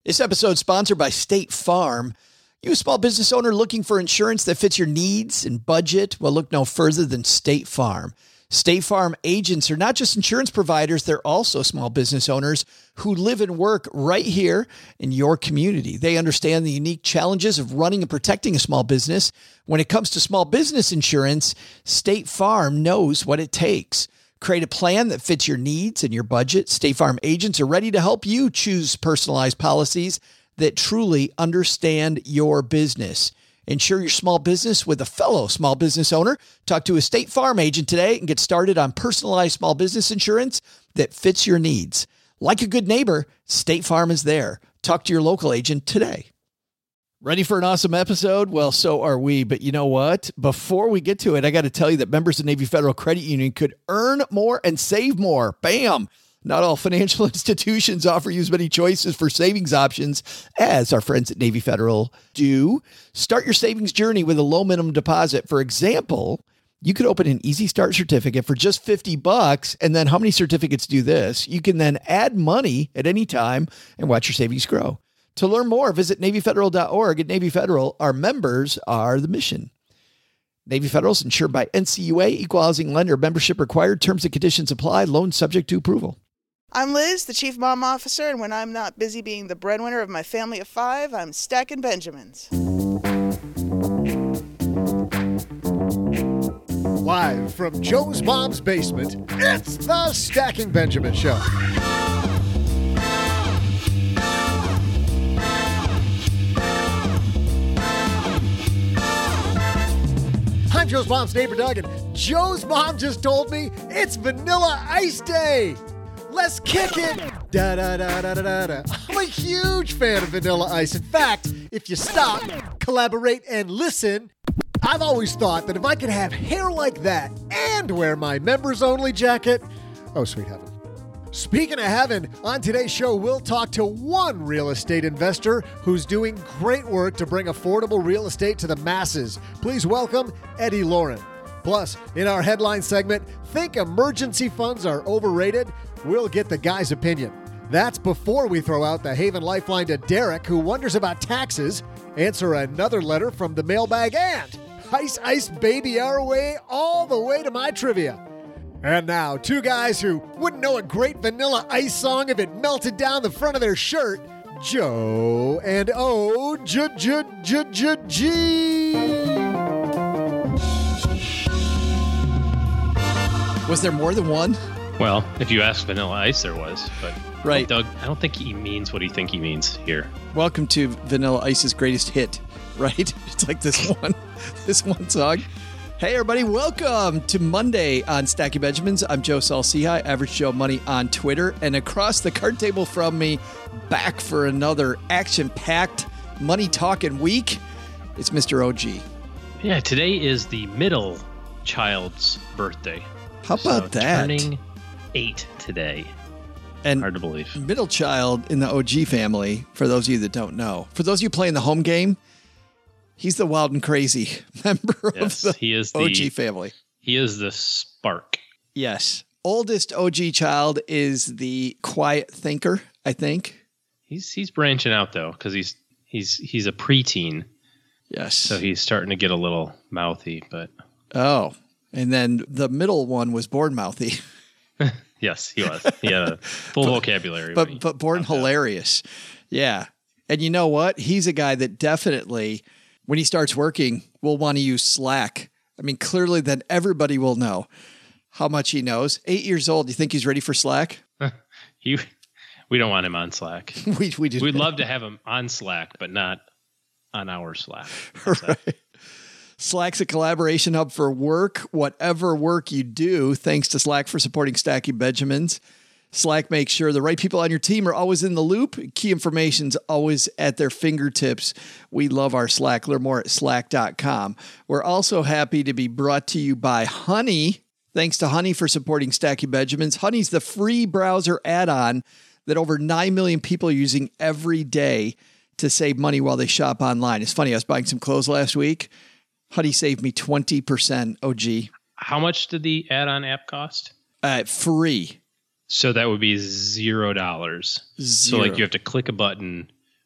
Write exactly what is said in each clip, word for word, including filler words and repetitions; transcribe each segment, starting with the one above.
This episode is sponsored by State Farm. You a small business owner looking for insurance that fits your needs and budget? Well, look no further than State Farm. State Farm agents are not just insurance providers, they're also small business owners who live and work right here in your community. They understand the unique challenges of running and protecting a small business. When it comes to small business insurance, State Farm knows what it takes. Create a plan that fits your needs and your budget. State Farm agents are ready to help you choose personalized policies that truly understand your business. Insure your small business with a fellow small business owner. Talk to a State Farm agent today and get started on personalized small business insurance that fits your needs. Like a good neighbor, State Farm is there. Talk to your local agent today. Ready for an awesome episode? Well, so are we. But you know what? Before we get to it, I got to tell you that members of Navy Federal Credit Union could earn more and save more. Bam! Not all financial institutions offer you as many choices for savings options as our friends at Navy Federal do. Start your savings journey with a low minimum deposit. For example, you could open an Easy Start certificate for just fifty bucks. And then how many certificates do this? You can then add money at any time and watch your savings grow. To learn more, visit Navy Federal dot org. At Navy Federal, our members are the mission. Navy Federal is insured by N C U A, equal housing lender, membership required, terms and conditions apply, loan subject to approval. I'm Liz, the Chief Mom Officer, and when I'm not busy being the breadwinner of my family of five, I'm stacking Benjamins. Live from Joe's mom's basement, it's the Stacking Benjamin Show. I'm Joe's mom's neighbor, Doug, and Joe's mom just told me it's Vanilla Ice Day. Let's kick it! Da da da da da da. I'm a huge fan of Vanilla Ice. In fact, if you stop, collaborate, and listen, I've always thought that if I could have hair like that and wear my members-only jacket, oh, sweet heaven. Speaking of heaven, on today's show, we'll talk to one real estate investor who's doing great work to bring affordable real estate to the masses. Please welcome Eddie Lauren. Plus, in our headline segment, think emergency funds are overrated? We'll get the guy's opinion. That's before we throw out the Haven Lifeline to Derek, who wonders about taxes, answer another letter from the mailbag, and Ice Ice Baby our way all the way to my trivia. And now, two guys who wouldn't know a great Vanilla Ice song if it melted down the front of their shirt, Joe and O J J J J G. Was there more than one? Well, if you ask Vanilla Ice, there was. But right. Doug, I don't think he means what he think he means here. Welcome to Vanilla Ice's greatest hit, right? It's like this one, this one song. Hey, everybody. Welcome to Monday on Stacking Benjamins. I'm Joe Saul-Sehy, Average Joe Money on Twitter. And across the card table from me, back for another action-packed, money-talking week, it's Mister O G. Yeah, today is the middle child's birthday. How about so that? Turning eight today. And hard to believe. Middle child in the O G family, for those of you that don't know. For those of you playing the home game, he's the wild and crazy member yes, of the he is the, O G family. He is the spark. Yes. Oldest O G child is the quiet thinker, I think. He's he's branching out, though, because he's he's he's a preteen. Yes. So he's starting to get a little mouthy, but... Oh. And then the middle one was born mouthy. Yes, he was. He had a full but, vocabulary. But but born hilarious. That. Yeah. And you know what? He's a guy that definitely, when he starts working, will want to use Slack. I mean, clearly then everybody will know how much he knows. Eight years old. Do you think he's ready for Slack? he, we don't want him on Slack. we we do. We'd love to have him on Slack, but not on our Slack. Right. Slack's a collaboration hub for work, whatever work you do. Thanks to Slack for supporting Stacking Benjamins. Slack makes sure the right people on your team are always in the loop. Key information's always at their fingertips. We love our Slack. Learn more at slack dot com. We're also happy to be brought to you by Honey. Thanks to Honey for supporting Stacking Benjamins. Honey's the free browser add-on that over nine million people are using every day to save money while they shop online. It's funny, I was buying some clothes last week. Honey saved me twenty percent, O G. How much did the add-on app cost? Uh, free. So that would be zero dollars. Zero. So like you have to click a button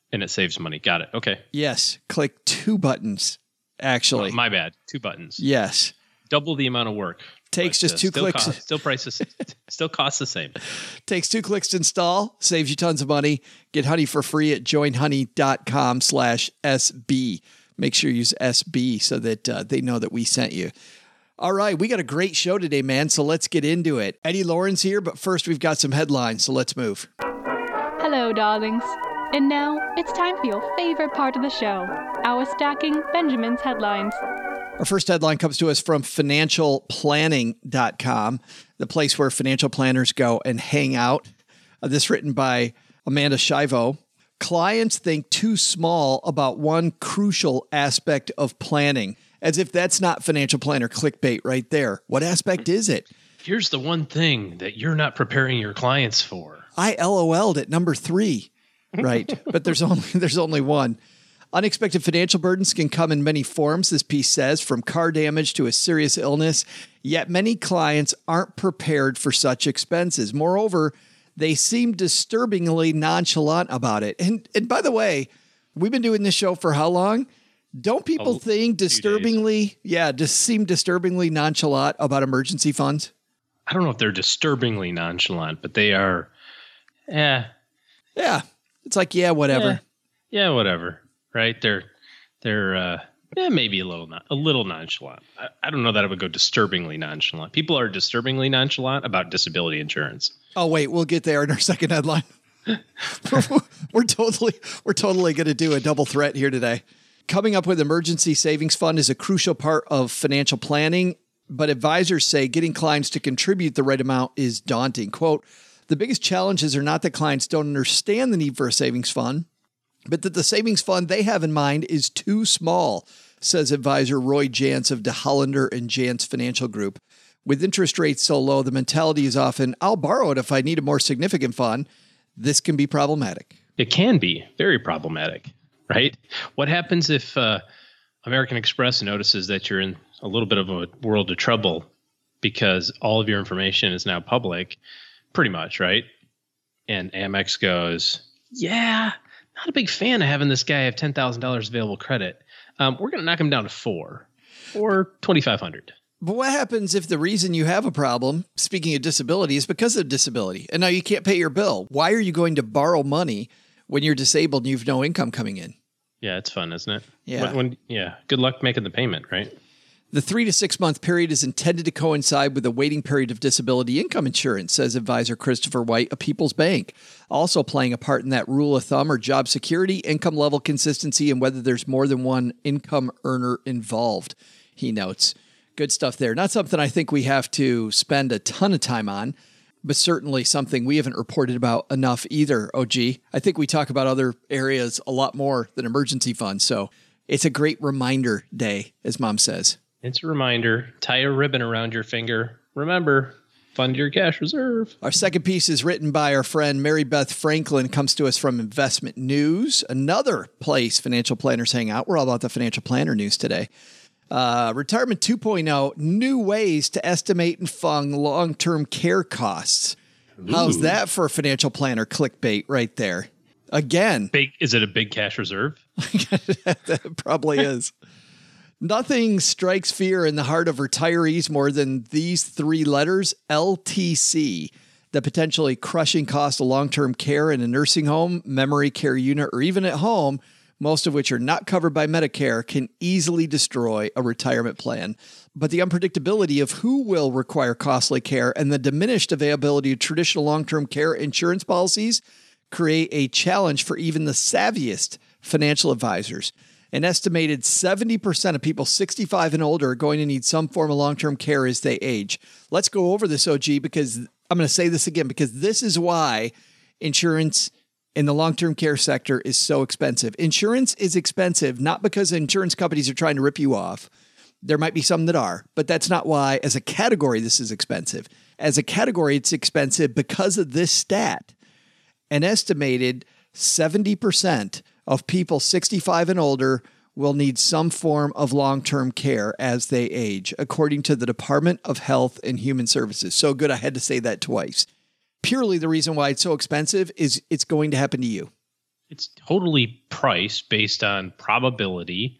And it saves money. Got it. Okay. Yes. Click two buttons, actually. Oh, my bad. Two buttons. Yes. Double the amount of work. Takes but, just uh, two still clicks. Cost, still prices. Still costs the same. Takes two clicks to install. Saves you tons of money. Get Honey for free at joinhoney.com slash SB. Make sure you use S B so that uh, they know that we sent you. All right, we got a great show today, man, so let's get into it. Eddie Lauren's here, but first we've got some headlines, so let's move. Hello, darlings. And now, it's time for your favorite part of the show, our Stacking Benjamin's headlines. Our first headline comes to us from financial planning dot com, the place where financial planners go and hang out. Uh, this written by Amanda Shivo. Clients think too small about one crucial aspect of planning. As if that's not financial planner clickbait right there. What aspect is it? Here's the one thing that you're not preparing your clients for. I LOL'd at number three, right? But there's only there's only one. Unexpected financial burdens can come in many forms, this piece says, from car damage to a serious illness. Yet many clients aren't prepared for such expenses. Moreover, they seem disturbingly nonchalant about it. And and by the way, we've been doing this show for how long? Don't people A think disturbingly, yeah, just seem disturbingly nonchalant about emergency funds? I don't know if they're disturbingly nonchalant, but they are, yeah. Yeah. It's like, yeah, whatever. Yeah, yeah whatever. Right? They're, they're, uh, yeah, maybe a little, not, a little nonchalant. I, I don't know that I would go disturbingly nonchalant. People are disturbingly nonchalant about disability insurance. Oh, wait, we'll get there in our second headline. we're totally, we're totally going to do a double threat here today. Coming up with emergency savings fund is a crucial part of financial planning, but advisors say getting clients to contribute the right amount is daunting. Quote, the biggest challenges are not that clients don't understand the need for a savings fund, but that the savings fund they have in mind is too small, says advisor Roy Jantz of DeHollander and Jantz Financial Group. With interest rates so low, the mentality is often, I'll borrow it if I need a more significant fund. This can be problematic. It can be very problematic. Right? What happens if uh, American Express notices that you're in a little bit of a world of trouble because all of your information is now public, pretty much, right? And Amex goes, yeah, not a big fan of having this guy have ten thousand dollars available credit. Um, we're going to knock him down to four or twenty-five hundred dollars. But what happens if the reason you have a problem, speaking of disability, is because of disability and now you can't pay your bill? Why are you going to borrow money when you're disabled and you've no income coming in? Yeah, it's fun, isn't it? Yeah. When, when, yeah. Good luck making the payment, right? The three to six month period is intended to coincide with the waiting period of disability income insurance, says advisor Christopher White of People's Bank. Also playing a part in that rule of thumb are job security, income level consistency, and whether there's more than one income earner involved, he notes. Good stuff there. Not something I think we have to spend a ton of time on, but certainly something we haven't reported about enough either, O G. I think we talk about other areas a lot more than emergency funds. So it's a great reminder day, as Mom says. It's a reminder. Tie a ribbon around your finger. Remember, fund your cash reserve. Our second piece is written by our friend Mary Beth Franklin. Comes to us from Investment News, another place financial planners hang out. We're all about the financial planner news today. Uh, Retirement two point oh, new ways to estimate and fund long-term care costs. Ooh. How's that for a financial planner clickbait right there? Again. Big, is it a big cash reserve? That probably is. Nothing strikes fear in the heart of retirees more than these three letters, L T C. The potentially crushing cost of long-term care in a nursing home, memory care unit, or even at home, most of which are not covered by Medicare, can easily destroy a retirement plan. But the unpredictability of who will require costly care and the diminished availability of traditional long-term care insurance policies create a challenge for even the savviest financial advisors. An estimated seventy percent of people sixty-five and older are going to need some form of long-term care as they age. Let's go over this, O G, because I'm going to say this again, because this is why insurance in the long-term care sector is so expensive. Insurance is expensive, not because insurance companies are trying to rip you off. There might be some that are, but that's not why, as a category, this is expensive. As a category, it's expensive because of this stat. An estimated seventy percent of people sixty-five and older will need some form of long-term care as they age, according to the Department of Health and Human Services. So good, I had to say that twice. Purely the reason why it's so expensive is it's going to happen to you. It's totally priced based on probability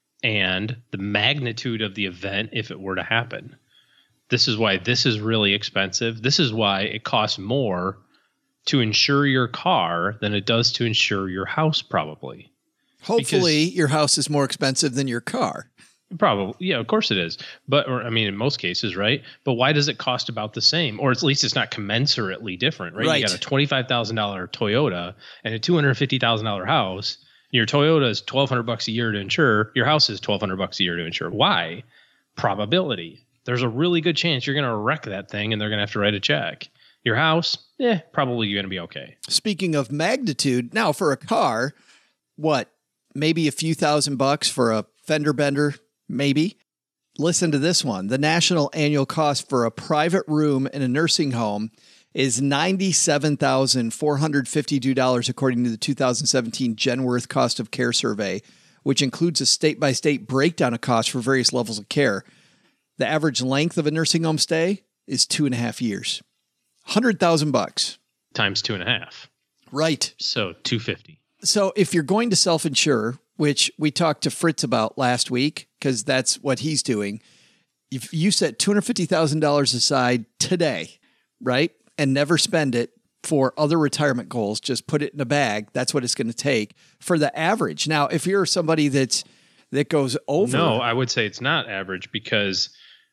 and the magnitude of the event if it were to happen. This is why this is really expensive. This is why it costs more to insure your car than it does to insure your house, probably. Hopefully, Because- your house is more expensive than your car. Probably. Yeah, of course it is. But, or I mean, in most cases, right? But why does it cost about the same? Or at least it's not commensurately different, right? Right. You got a twenty-five thousand dollars Toyota and a two hundred fifty thousand dollars house. Your Toyota is twelve hundred bucks a year to insure. Your house is twelve hundred bucks a year to insure. Why? Probability. There's a really good chance you're going to wreck that thing and they're going to have to write a check. Your house, eh, probably you're going to be okay. Speaking of magnitude, now for a car, what? Maybe a few thousand bucks for a fender bender, maybe. Listen to this one. The national annual cost for a private room in a nursing home is ninety-seven thousand four hundred fifty-two dollars, according to the two thousand seventeen Genworth Cost of Care Survey, which includes a state-by-state breakdown of costs for various levels of care. The average length of a nursing home stay is two and a half years. one hundred thousand bucks. Times two and a half. Right. So two hundred fifty. So if you're going to self-insure, which we talked to Fritz about last week, because that's what he's doing, if you set two hundred fifty thousand dollars aside today, right, and never spend it for other retirement goals, just put it in a bag, that's what it's going to take for the average. Now, if you're somebody that's that goes over... No, I would say it's not average because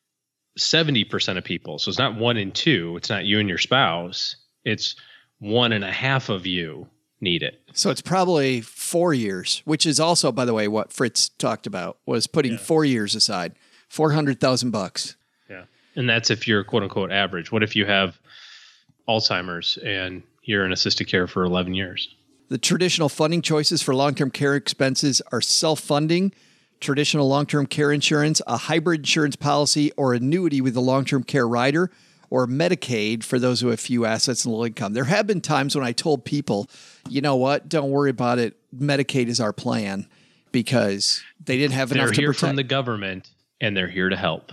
seventy percent of people, so it's not one in two, it's not you and your spouse, it's one and a half of you need it. So it's probably four years, which is also, by the way, what Fritz talked about, was putting yeah. four years aside, four hundred thousand bucks. Yeah. And that's if you're quote unquote average. What if you have Alzheimer's and you're in assisted care for eleven years? The traditional funding choices for long-term care expenses are self-funding, traditional long-term care insurance, a hybrid insurance policy, or annuity with a long-term care rider, or Medicaid for those who have few assets and low income. There have been times when I told people, you know what, don't worry about it. Medicaid is our plan, because they didn't have they're enough to here protect. From the government, and they're here to help.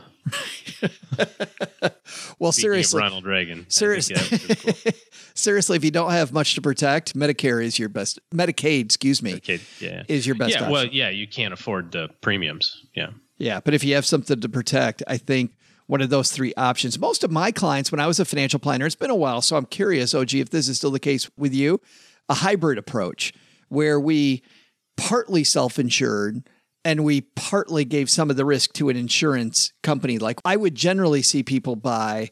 Well, Speaking seriously, of Ronald Reagan. Seriously, cool. seriously, if you don't have much to protect, Medicare is your best. Medicaid, excuse me, Medicaid, yeah. is your best yeah, option. Well, yeah, you can't afford the premiums. Yeah. Yeah, but if you have something to protect, I think one of those three options. Most of my clients, when I was a financial planner, it's been a while, so I'm curious, O G, if this is still the case with you, a hybrid approach where we partly self-insured and we partly gave some of the risk to an insurance company. Like I would generally see people buy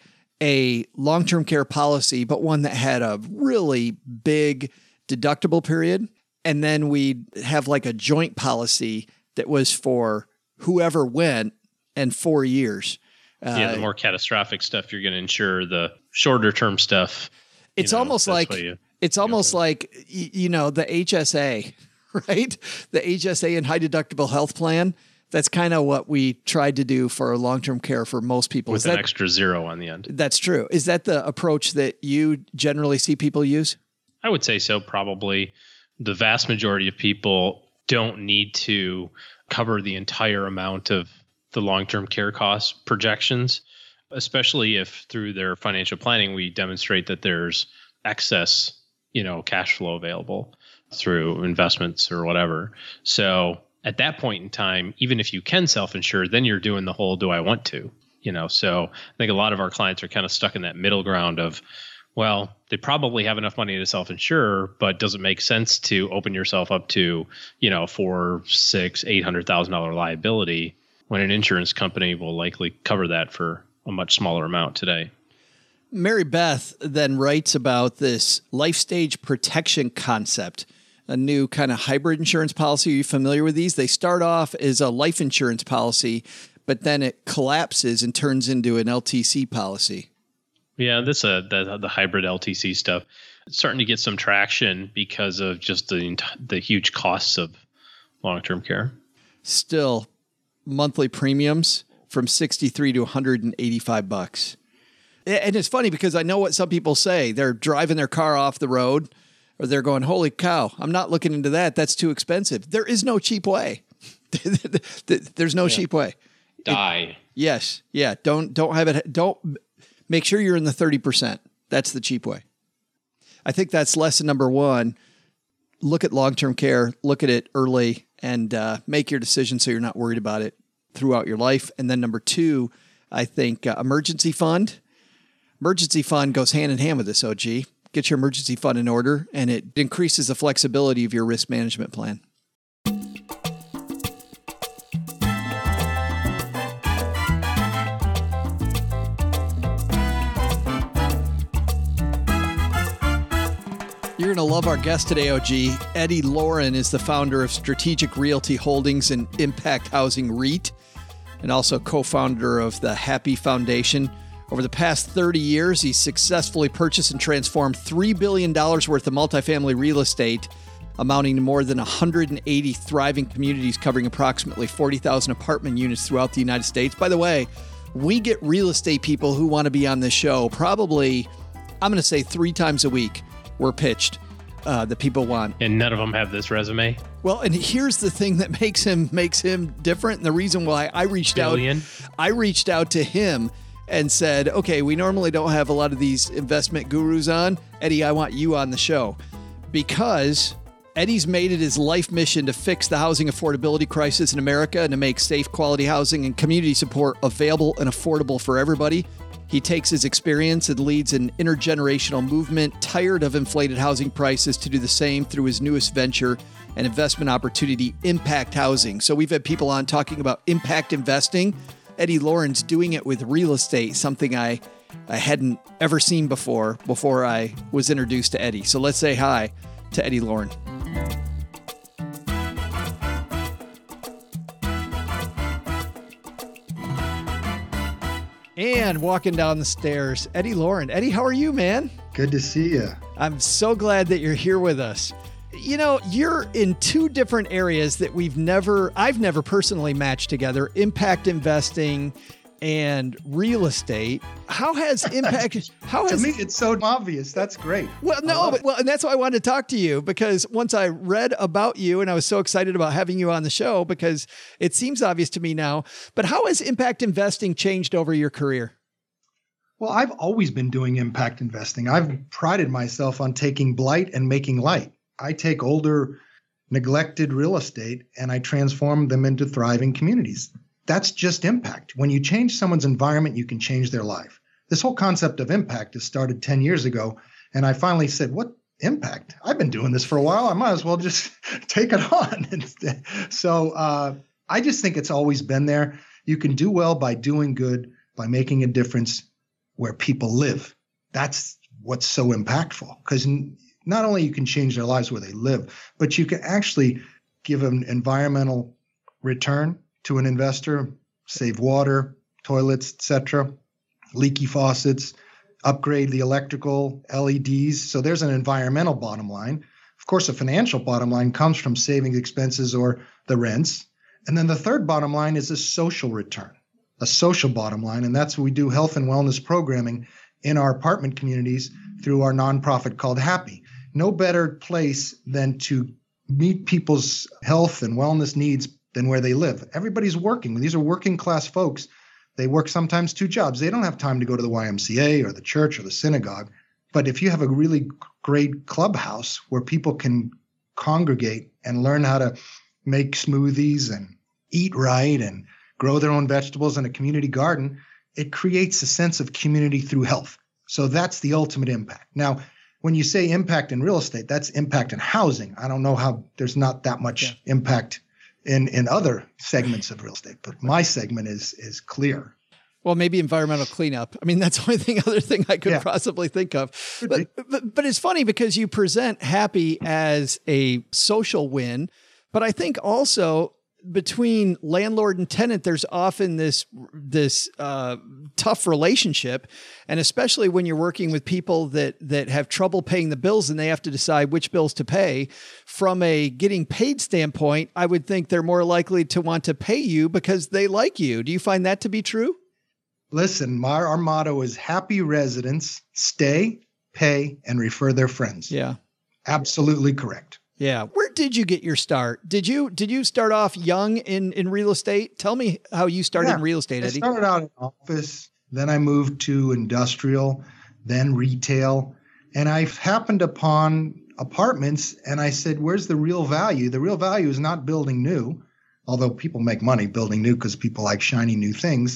a long-term care policy, but one that had a really big deductible period. And then we'd have like a joint policy that was for whoever went and four years. Uh, yeah, the more catastrophic stuff you're going to insure. The shorter term stuff. It's know, almost like you, it's almost you know, like you know the H S A, right? The H S A and high deductible health plan. That's kind of what we tried to do for long term care for most people. With Is an that, extra zero on the end. That's true. Is that the approach that you generally see people use? I would say so. Probably the vast majority of people don't need to cover the entire amount of the long-term care cost projections, especially if through their financial planning, we demonstrate that there's excess, you know, cash flow available through investments or whatever. So at that point in time, even if you can self-insure, then you're doing the whole, do I want to, you know? So I think a lot of our clients are kind of stuck in that middle ground of, well, they probably have enough money to self-insure, but does it make sense to open yourself up to, you know, four, six, eight hundred thousand dollar liability when an insurance company will likely cover that for a much smaller amount today? Mary Beth then writes about this life stage protection concept, a new kind of hybrid insurance policy. Are you familiar with these? They start off as a life insurance policy, but then it collapses and turns into an L T C policy. Yeah, this uh, the, the hybrid L T C stuff. It's starting to get some traction because of just the the huge costs of long-term care. Still, monthly premiums from sixty-three to one hundred eighty-five bucks. And it's funny because I know what some people say. They're driving their car off the road or they're going, holy cow, I'm not looking into that. That's too expensive. There is no cheap way. There's no yeah. cheap way. Die. It, yes. Yeah. Don't, don't have it. Don't make sure you're in the thirty percent. That's the cheap way. I think that's lesson number one. look at long-term care, look at it early, and uh, make your decision so you're not worried about it throughout your life. And then number two, I think uh, emergency fund. Emergency fund goes hand in hand with this, O G. Get your emergency fund in order, and it increases the flexibility of your risk management plan. You're going to love our guest today, O G. Eddie Loren is the founder of Strategic Realty Holdings and Impact Housing REIT, and also co-founder of the Happy Foundation. Over the past thirty years, he's successfully purchased and transformed three billion dollars worth of multifamily real estate, amounting to more than one hundred eighty thriving communities covering approximately forty thousand apartment units throughout the United States. By the way, we get real estate people who want to be on this show probably, I'm going to say three times a week. We're pitched uh, that people want. And none of them have this resume? Well, and here's the thing that makes him makes him different. And the reason why I reached Billion. out, I reached out to him and said, okay, we normally don't have a lot of these investment gurus on. Eddie, I want you on the show because Eddie's made it his life mission to fix the housing affordability crisis in America and to make safe, quality housing and community support available and affordable for everybody. He takes his experience and leads an intergenerational movement tired of inflated housing prices to do the same through his newest venture and investment opportunity, Impact Housing. So we've had people on talking about impact investing. Eddie Loren's doing it with real estate, something I, I hadn't ever seen before, before I was introduced to Eddie. So let's say hi to Eddie Loren. And walking down the stairs, Eddie Loren. Eddie, how are you, man? Good to see you. I'm so glad that you're here with us. You know, you're in two different areas that we've never, I've never personally matched together, impact investing and real estate. How has impact, how has... To me, it's so obvious. That's great. Well, no, but, well, and that's why I wanted to talk to you, because once I read about you and I was so excited about having you on the show because it seems obvious to me now, but how has impact investing changed over your career? Well, I've always been doing impact investing. I've prided myself on taking blight and making light. I take older, neglected real estate and I transform them into thriving communities. That's just impact. When you change someone's environment, you can change their life. This whole concept of impact has started ten years ago. And I finally said, what impact? I've been doing this for a while. I might as well just take it on. so uh, I just think it's always been there. You can do well by doing good, by making a difference where people live. That's what's so impactful, because not only you can change their lives where they live, but you can actually give an environmental return to an investor, save water, toilets, et cetera, leaky faucets, upgrade the electrical, L E Ds. So there's an environmental bottom line. Of course, a financial bottom line comes from saving expenses or the rents. And then the third bottom line is a social return, a social bottom line. And that's what we do health and wellness programming in our apartment communities through our nonprofit called Happy. No better place than to meet people's health and wellness needs than where they live. Everybody's working. These are working class folks. They work sometimes two jobs. They don't have time to go to the Y M C A or the church or the synagogue. But if you have a really great clubhouse where people can congregate and learn how to make smoothies and eat right and grow their own vegetables in a community garden, it creates a sense of community through health. So that's the ultimate impact. Now, when you say impact in real estate, that's impact in housing. I don't know how there's not that much yeah. impact in, in other segments of real estate, but my segment is is clear. Well, maybe environmental cleanup. I mean, that's the only thing, other thing I could yeah. possibly think of. But, but but it's funny because you present Happy as a social win, but I think also between landlord and tenant, there's often this this uh, tough relationship, and especially when you're working with people that that have trouble paying the bills and they have to decide which bills to pay. From a getting paid standpoint, I would think they're more likely to want to pay you because they like you. Do you find that to be true? Listen, my, our motto is happy residents stay, pay, and refer their friends. Yeah, absolutely correct. Yeah. Where did you get your start? Did you did you start off young in, in real estate? Tell me how you started yeah, in real estate, Eddie. I started out in office, then I moved to industrial, then retail. And I happened upon apartments and I said, where's the real value? The real value is not building new, although people make money building new because people like shiny new things.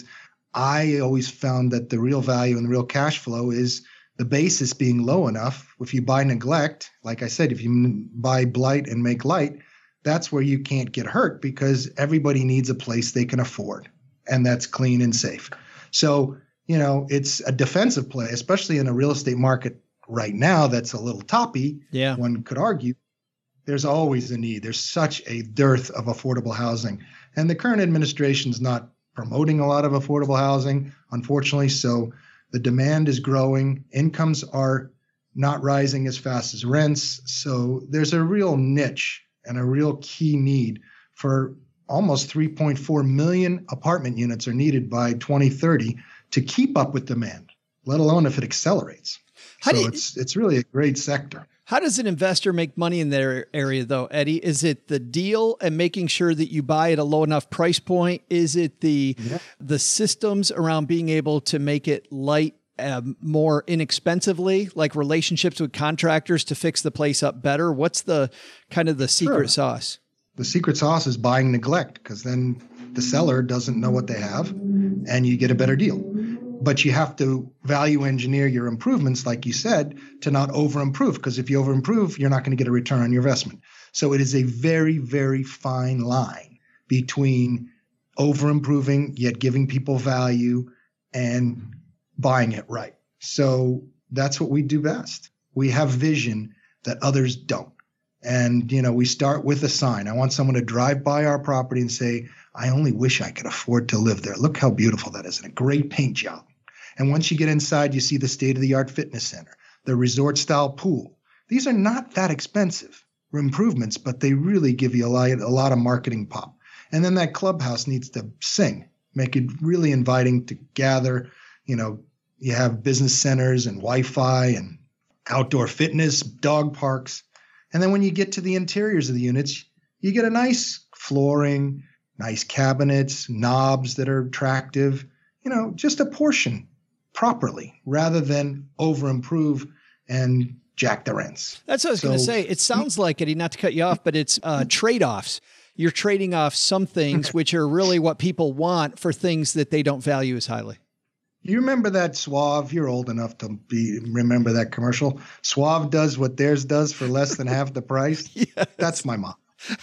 I always found that the real value and the real cash flow is the basis being low enough. If you buy neglect, like I said, if you buy blight and make light, that's where you can't get hurt because everybody needs a place they can afford, and that's clean and safe. So, you know, it's a defensive play, especially in a real estate market right now that's a little toppy. Yeah. One could argue there's always a need. There's such a dearth of affordable housing. And the current administration's not promoting a lot of affordable housing, unfortunately. So the demand is growing. Incomes are not rising as fast as rents. So there's a real niche and a real key need for almost three point four million apartment units are needed by twenty thirty to keep up with demand, let alone if it accelerates. How so do you, it's it's really a great sector. How does an investor make money in their area, though, Eddie? Is it the deal and making sure that you buy at a low enough price point? Is it the yeah. the systems around being able to make it light uh, more inexpensively, like relationships with contractors to fix the place up better? What's the kind of the secret sure. sauce? The secret sauce is buying neglect, because then the seller doesn't know what they have and you get a better deal. But you have to value engineer your improvements, like you said, to not over improve, because if you over improve, you're not going to get a return on your investment. So it is a very, very fine line between over improving, yet giving people value, and buying it right. So that's what we do best. We have vision that others don't. And, you know, we start with a sign. I want someone to drive by our property and say, I only wish I could afford to live there. Look how beautiful that is, and a great paint job. And once you get inside, you see the state-of-the-art fitness center, the resort-style pool. These are not that expensive improvements, but they really give you a lot, a lot of marketing pop. And then that clubhouse needs to sing, make it really inviting to gather. You know, you have business centers and Wi-Fi and outdoor fitness, dog parks. And then when you get to the interiors of the units, you get a nice flooring, nice cabinets, knobs that are attractive, you know, just a portion properly rather than over improve and jack the rents. That's what I was so, going to say. It sounds like, Eddie, not to cut you off, but it's uh, trade-offs. You're trading off some things which are really what people want for things that they don't value as highly. You remember that Suave? You're old enough to be remember that commercial. Suave does what theirs does for less than half the price. Yes. That's my mom.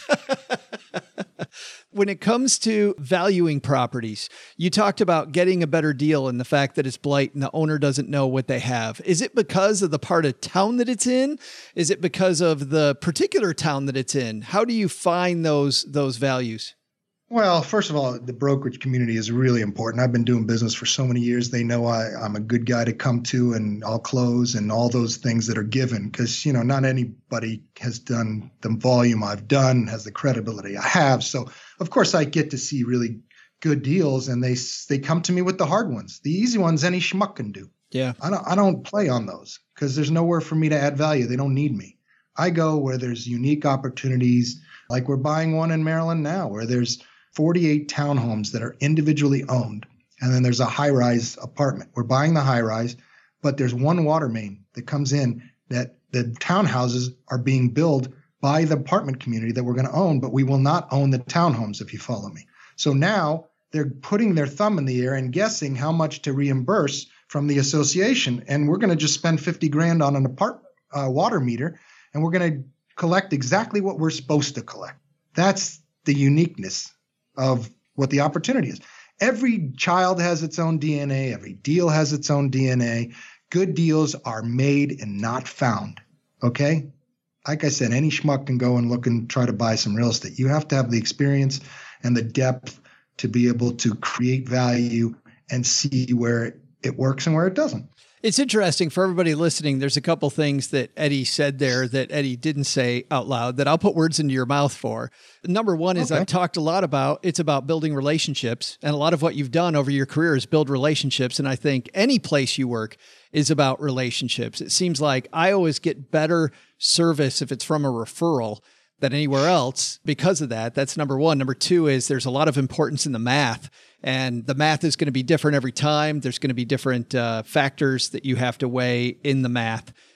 When it comes to valuing properties, you talked about getting a better deal and the fact that it's blight and the owner doesn't know what they have. Is it because of the part of town that it's in? Is it because of the particular town that it's in? How do you find those those values? Well, first of all, the brokerage community is really important. I've been doing business for so many years. They know I, I'm a good guy to come to, and I'll close, and all those things that are given, because, you know, not anybody has done the volume I've done, has the credibility I have. So, of course, I get to see really good deals, and they they come to me with the hard ones. The easy ones any schmuck can do. Yeah. I don't, I don't play on those because there's nowhere for me to add value. They don't need me. I go where there's unique opportunities, like we're buying one in Maryland now, where there's forty-eight townhomes that are individually owned. And then there's a high-rise apartment. We're buying the high-rise, but there's one water main that comes in that the townhouses are being built by the apartment community that we're going to own, but we will not own the townhomes, if you follow me. So now they're putting their thumb in the air and guessing how much to reimburse from the association. And we're going to just spend fifty grand on an apartment uh, water meter, and we're going to collect exactly what we're supposed to collect. That's the uniqueness of what the opportunity is. Every child has its own D N A. Every deal has its own D N A. Good deals are made and not found. Okay? Like I said, any schmuck can go and look and try to buy some real estate. You have to have the experience and the depth to be able to create value and see where it works and where it doesn't. It's interesting for everybody listening. There's a couple things that Eddie said there that Eddie didn't say out loud that I'll put words into your mouth for. Number one is okay. I've talked a lot about, it's about building relationships. And a lot of what you've done over your career is build relationships. And I think any place you work is about relationships. It seems like I always get better service if it's from a referral than anywhere else because of that. That's number one. Number two is there's a lot of importance in the math. And the math is going to be different every time. There's going to be different uh, factors that you have to weigh in the math.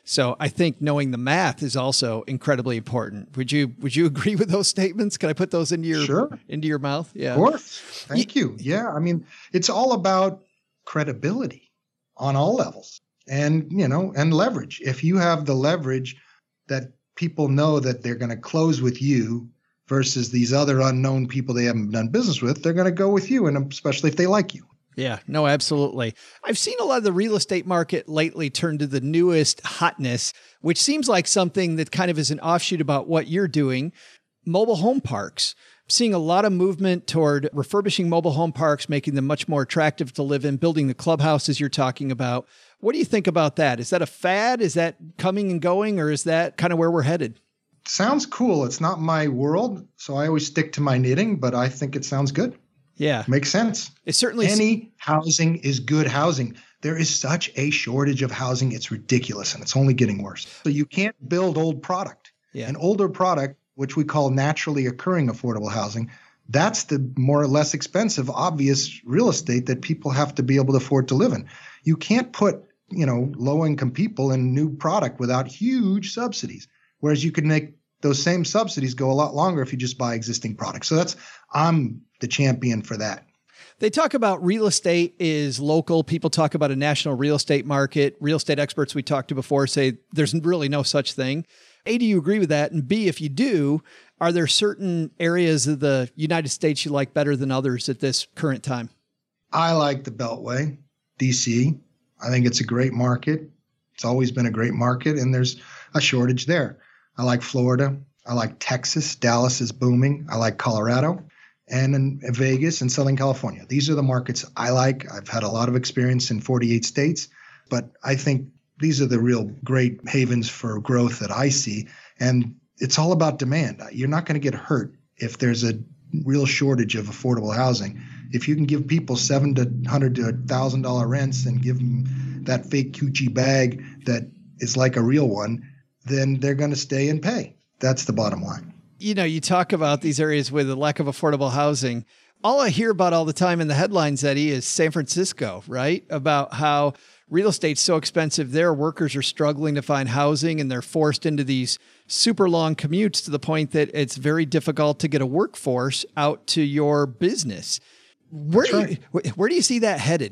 So I think knowing the math is also incredibly important. Would you would you agree with those statements? Can I put those into your Sure. into your mouth? Yeah. Of course. Thank you. Yeah. I mean, it's all about credibility on all levels and, you know, and leverage. If you have the leverage that people know that they're going to close with you versus these other unknown people they haven't done business with, they're going to go with you, and especially if they like you. Yeah, no, absolutely. I've seen a lot of the real estate market lately turn to the newest hotness, which seems like something that kind of is an offshoot about what you're doing, mobile home parks. I'm seeing a lot of movement toward refurbishing mobile home parks, making them much more attractive to live in, building the clubhouses you're talking about. What do you think about that? Is that a fad? Is that coming and going, or is that kind of where we're headed? Sounds cool. It's not my world, so I always stick to my knitting, but I think it sounds good. Yeah. Makes sense. It certainly Any housing is good housing. There is such a shortage of housing. It's ridiculous, and it's only getting worse. So you can't build old product. Yeah. An older product, which we call naturally occurring affordable housing, that's the more or less expensive, obvious real estate that people have to be able to afford to live in. You can't put, you know, low-income people in new product without huge subsidies, whereas you can make those same subsidies go a lot longer if you just buy existing products. So that's, I'm the champion for that. They talk about real estate is local. People talk about a national real estate market. Real estate experts we talked to before say there's really no such thing. A, do you agree with that? And B, if you do, are there certain areas of the United States you like better than others at this current time? I like the Beltway, D C. I think it's a great market. It's always been a great market, and there's a shortage there. I like Florida. I like Texas. Dallas is booming. I like Colorado and in Vegas and Southern California. These are the markets I like. I've had a lot of experience in forty-eight states, but I think these are the real great havens for growth that I see. And it's all about demand. You're not going to get hurt if there's a real shortage of affordable housing. If you can give people seven to hundred to a thousand dollar rents and give them that fake Gucci bag that is like a real one, then they're going to stay and pay. That's the bottom line. You know, you talk about these areas with a lack of affordable housing. All I hear about all the time in the headlines, Eddie, is San Francisco, right? About how real estate's so expensive there. Workers are struggling to find housing, and they're forced into these super long commutes to the point that it's very difficult to get a workforce out to your business. Where do you, where do you see that headed?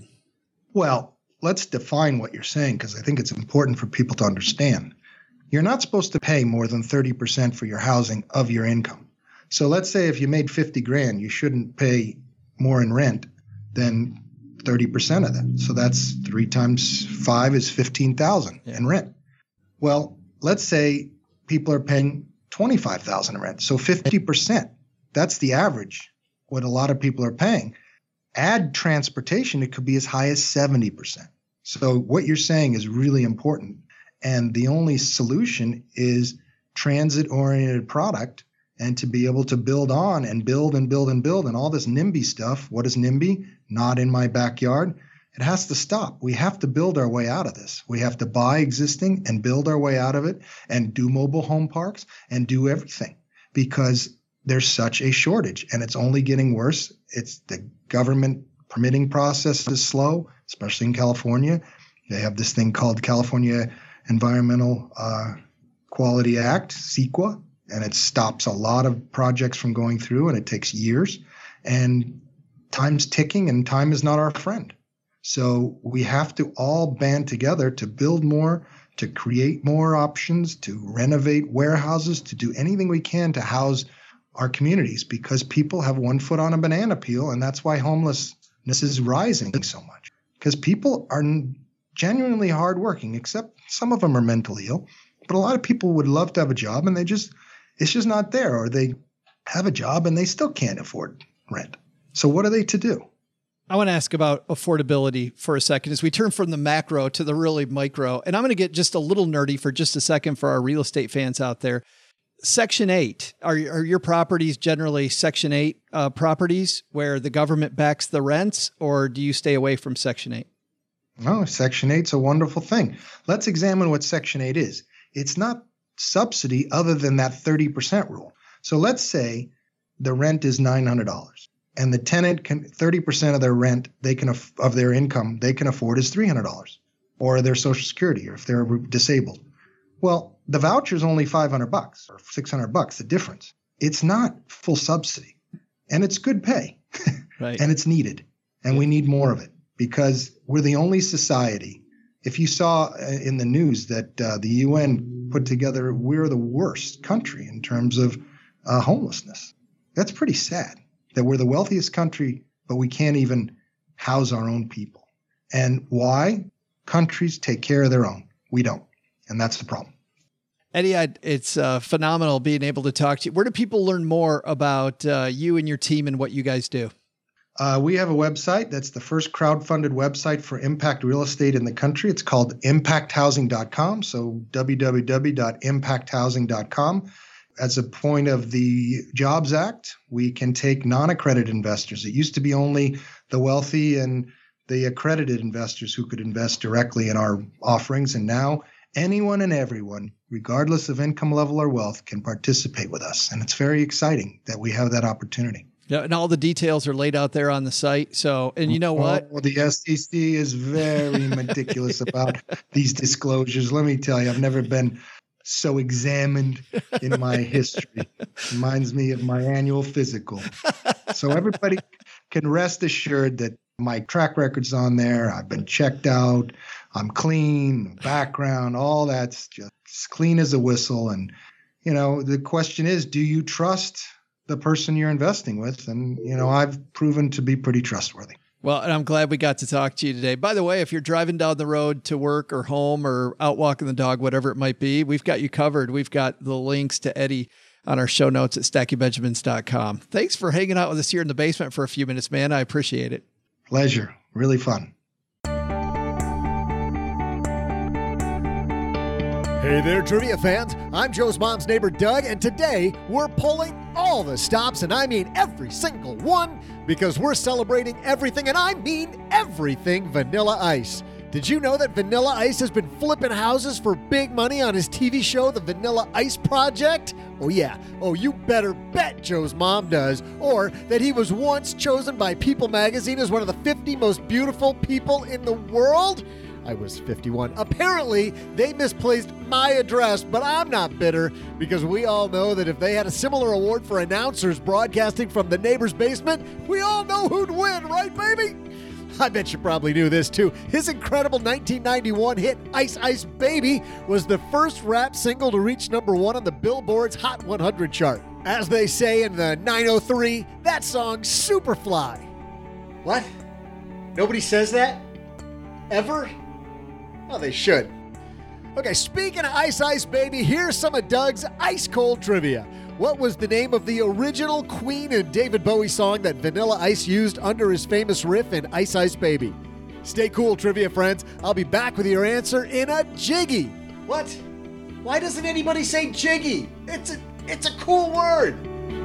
Well, let's define what you're saying, because I think it's important for people to understand. You're not supposed to pay more than thirty percent for your housing of your income. So let's say if you made fifty grand, you shouldn't pay more in rent than thirty percent of that. So that's three times five is fifteen thousand yeah. in rent. Well, let's say people are paying twenty-five thousand in rent. So fifty percent, that's the average, what a lot of people are paying. Add transportation, it could be as high as seventy percent. So what you're saying is really important. And the only solution is transit-oriented product, and to be able to build on and build and build and build. And all this NIMBY stuff, what is NIMBY? Not in my backyard. It has to stop. We have to build our way out of this. We have to buy existing and build our way out of it and do mobile home parks and do everything, because there's such a shortage and it's only getting worse. It's the government permitting process is slow, especially in California. They have this thing called California Environmental uh, Quality Act, CEQA, and it stops a lot of projects from going through, and it takes years. And time's ticking, and time is not our friend. So we have to all band together to build more, to create more options, to renovate warehouses, to do anything we can to house our communities, because people have one foot on a banana peel, and that's why homelessness is rising so much. Because people are genuinely hardworking, except some of them are mentally ill. But a lot of people would love to have a job, and they just, it's just not there, or they have a job and they still can't afford rent. So what are they to do? I want to ask about affordability for a second as we turn from the macro to the really micro. And I'm going to get just a little nerdy for just a second for our real estate fans out there. Section eight, are, are your properties generally Section eight uh, properties where the government backs the rents, or do you stay away from Section eight? No, Section eight's a wonderful thing. Let's examine what Section eight is. It's not subsidy other than that thirty percent rule. So let's say the rent is nine hundred dollars and the tenant can thirty percent of their rent, they can of their income, they can afford is three hundred dollars, or their Social Security, or if they're disabled. Well, the voucher is only five hundred bucks or six hundred bucks, the difference. It's not full subsidy, and it's good pay, right. And it's needed, and we need more of it because we're the only society. If you saw in the news that uh, the U N put together, we're the worst country in terms of uh, homelessness. That's pretty sad that we're the wealthiest country, but we can't even house our own people. And why? Countries take care of their own. We don't. And that's the problem. Eddie, I, it's uh, phenomenal being able to talk to you. Where do people learn more about uh, you and your team and what you guys do? Uh, we have a website. That's the first crowdfunded website for impact real estate in the country. It's called impact housing dot com. So w w w dot impact housing dot com. As a point of the Jobs Act, we can take non-accredited investors. It used to be only the wealthy and the accredited investors who could invest directly in our offerings. And now anyone and everyone, regardless of income level or wealth, can participate with us. And it's very exciting that we have that opportunity. Yeah, and all the details are laid out there on the site. So, and you know what? Oh, the S E C is very meticulous about these disclosures. Let me tell you, I've never been so examined in my history. Reminds me of my annual physical. So everybody can rest assured that my track record's on there. I've been checked out. I'm clean, background, all that's just clean as a whistle. And, you know, the question is, do you trust the person you're investing with? And, you know, I've proven to be pretty trustworthy. Well, and I'm glad we got to talk to you today. By the way, if you're driving down the road to work or home or out walking the dog, whatever it might be, we've got you covered. We've got the links to Eddie on our show notes at stacking benjamins dot com. Thanks for hanging out with us here in the basement for a few minutes, man. I appreciate it. Pleasure. Really fun. Hey there, trivia fans. I'm Joe's mom's neighbor, Doug, and today we're pulling all the stops, and I mean every single one, because we're celebrating everything, and I mean everything Vanilla Ice. Did you know that Vanilla Ice has been flipping houses for big money on his T V show, The Vanilla Ice Project? Oh yeah, oh you better bet Joe's mom does, or that he was once chosen by People magazine as one of the fifty most beautiful people in the world? I was fifty-one. Apparently, they misplaced my address, but I'm not bitter because we all know that if they had a similar award for announcers broadcasting from the neighbor's basement, we all know who'd win, right, baby? I bet you probably knew this, too. His incredible nineteen ninety-one hit Ice Ice Baby was the first rap single to reach number one on the Billboard's Hot one hundred chart. As they say in the nine oh three, that song's Superfly. What? Nobody says that? Ever? Oh, they should. Okay, speaking of Ice Ice Baby, here's some of Doug's ice cold trivia. What was the name of the original Queen and David Bowie song that Vanilla Ice used under his famous riff in Ice Ice Baby? Stay cool, trivia friends. I'll be back with your answer in a jiggy. What? Why doesn't anybody say jiggy? It's a, it's a cool word.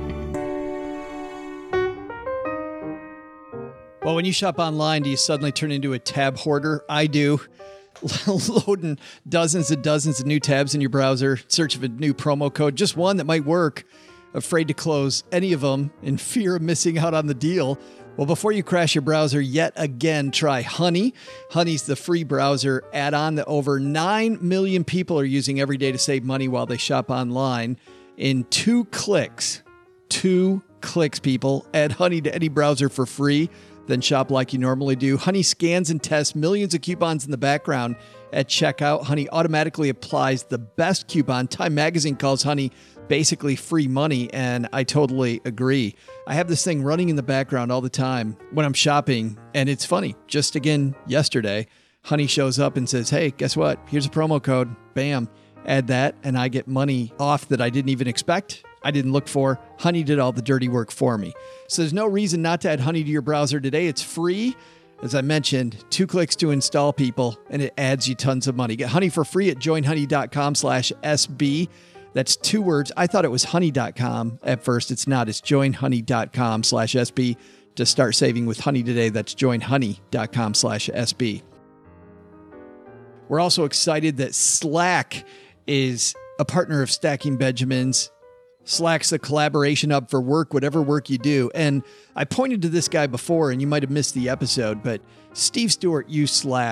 Well, when you shop online, do you suddenly turn into a tab hoarder? I do. Loading dozens and dozens of new tabs in your browser, search for a new promo code, just one that might work, afraid to close any of them in fear of missing out on the deal. Well, before you crash your browser yet again, try Honey. Honey's the free browser add-on that over nine million people are using every day to save money while they shop online. In two clicks, two clicks, people, add Honey to any browser for free. Then shop like you normally do. Honey scans and tests millions of coupons in the background at checkout. Honey automatically applies the best coupon. Time Magazine calls Honey basically free money, and I totally agree. I have this thing running in the background all the time when I'm shopping, and it's funny. Just again yesterday, Honey shows up and says, hey, guess what? Here's a promo code. Bam. Add that, and I get money off that I didn't even expect. I didn't look for. Honey did all the dirty work for me. So there's no reason not to add Honey to your browser today. It's free. As I mentioned, two clicks to install, people, and it adds you tons of money. Get Honey for free at joinhoney.com slash SB. That's two words. I thought it was honey dot com at first. It's not. It's joinhoney.com slash SB to start saving with Honey today. That's joinhoney.com slash SB. We're also excited that Slack is a partner of Stacking Benjamins. Slack's a collaboration hub for work, whatever work you do. And I pointed to this guy before, and you might have missed the episode, but Steve Stewart used Slack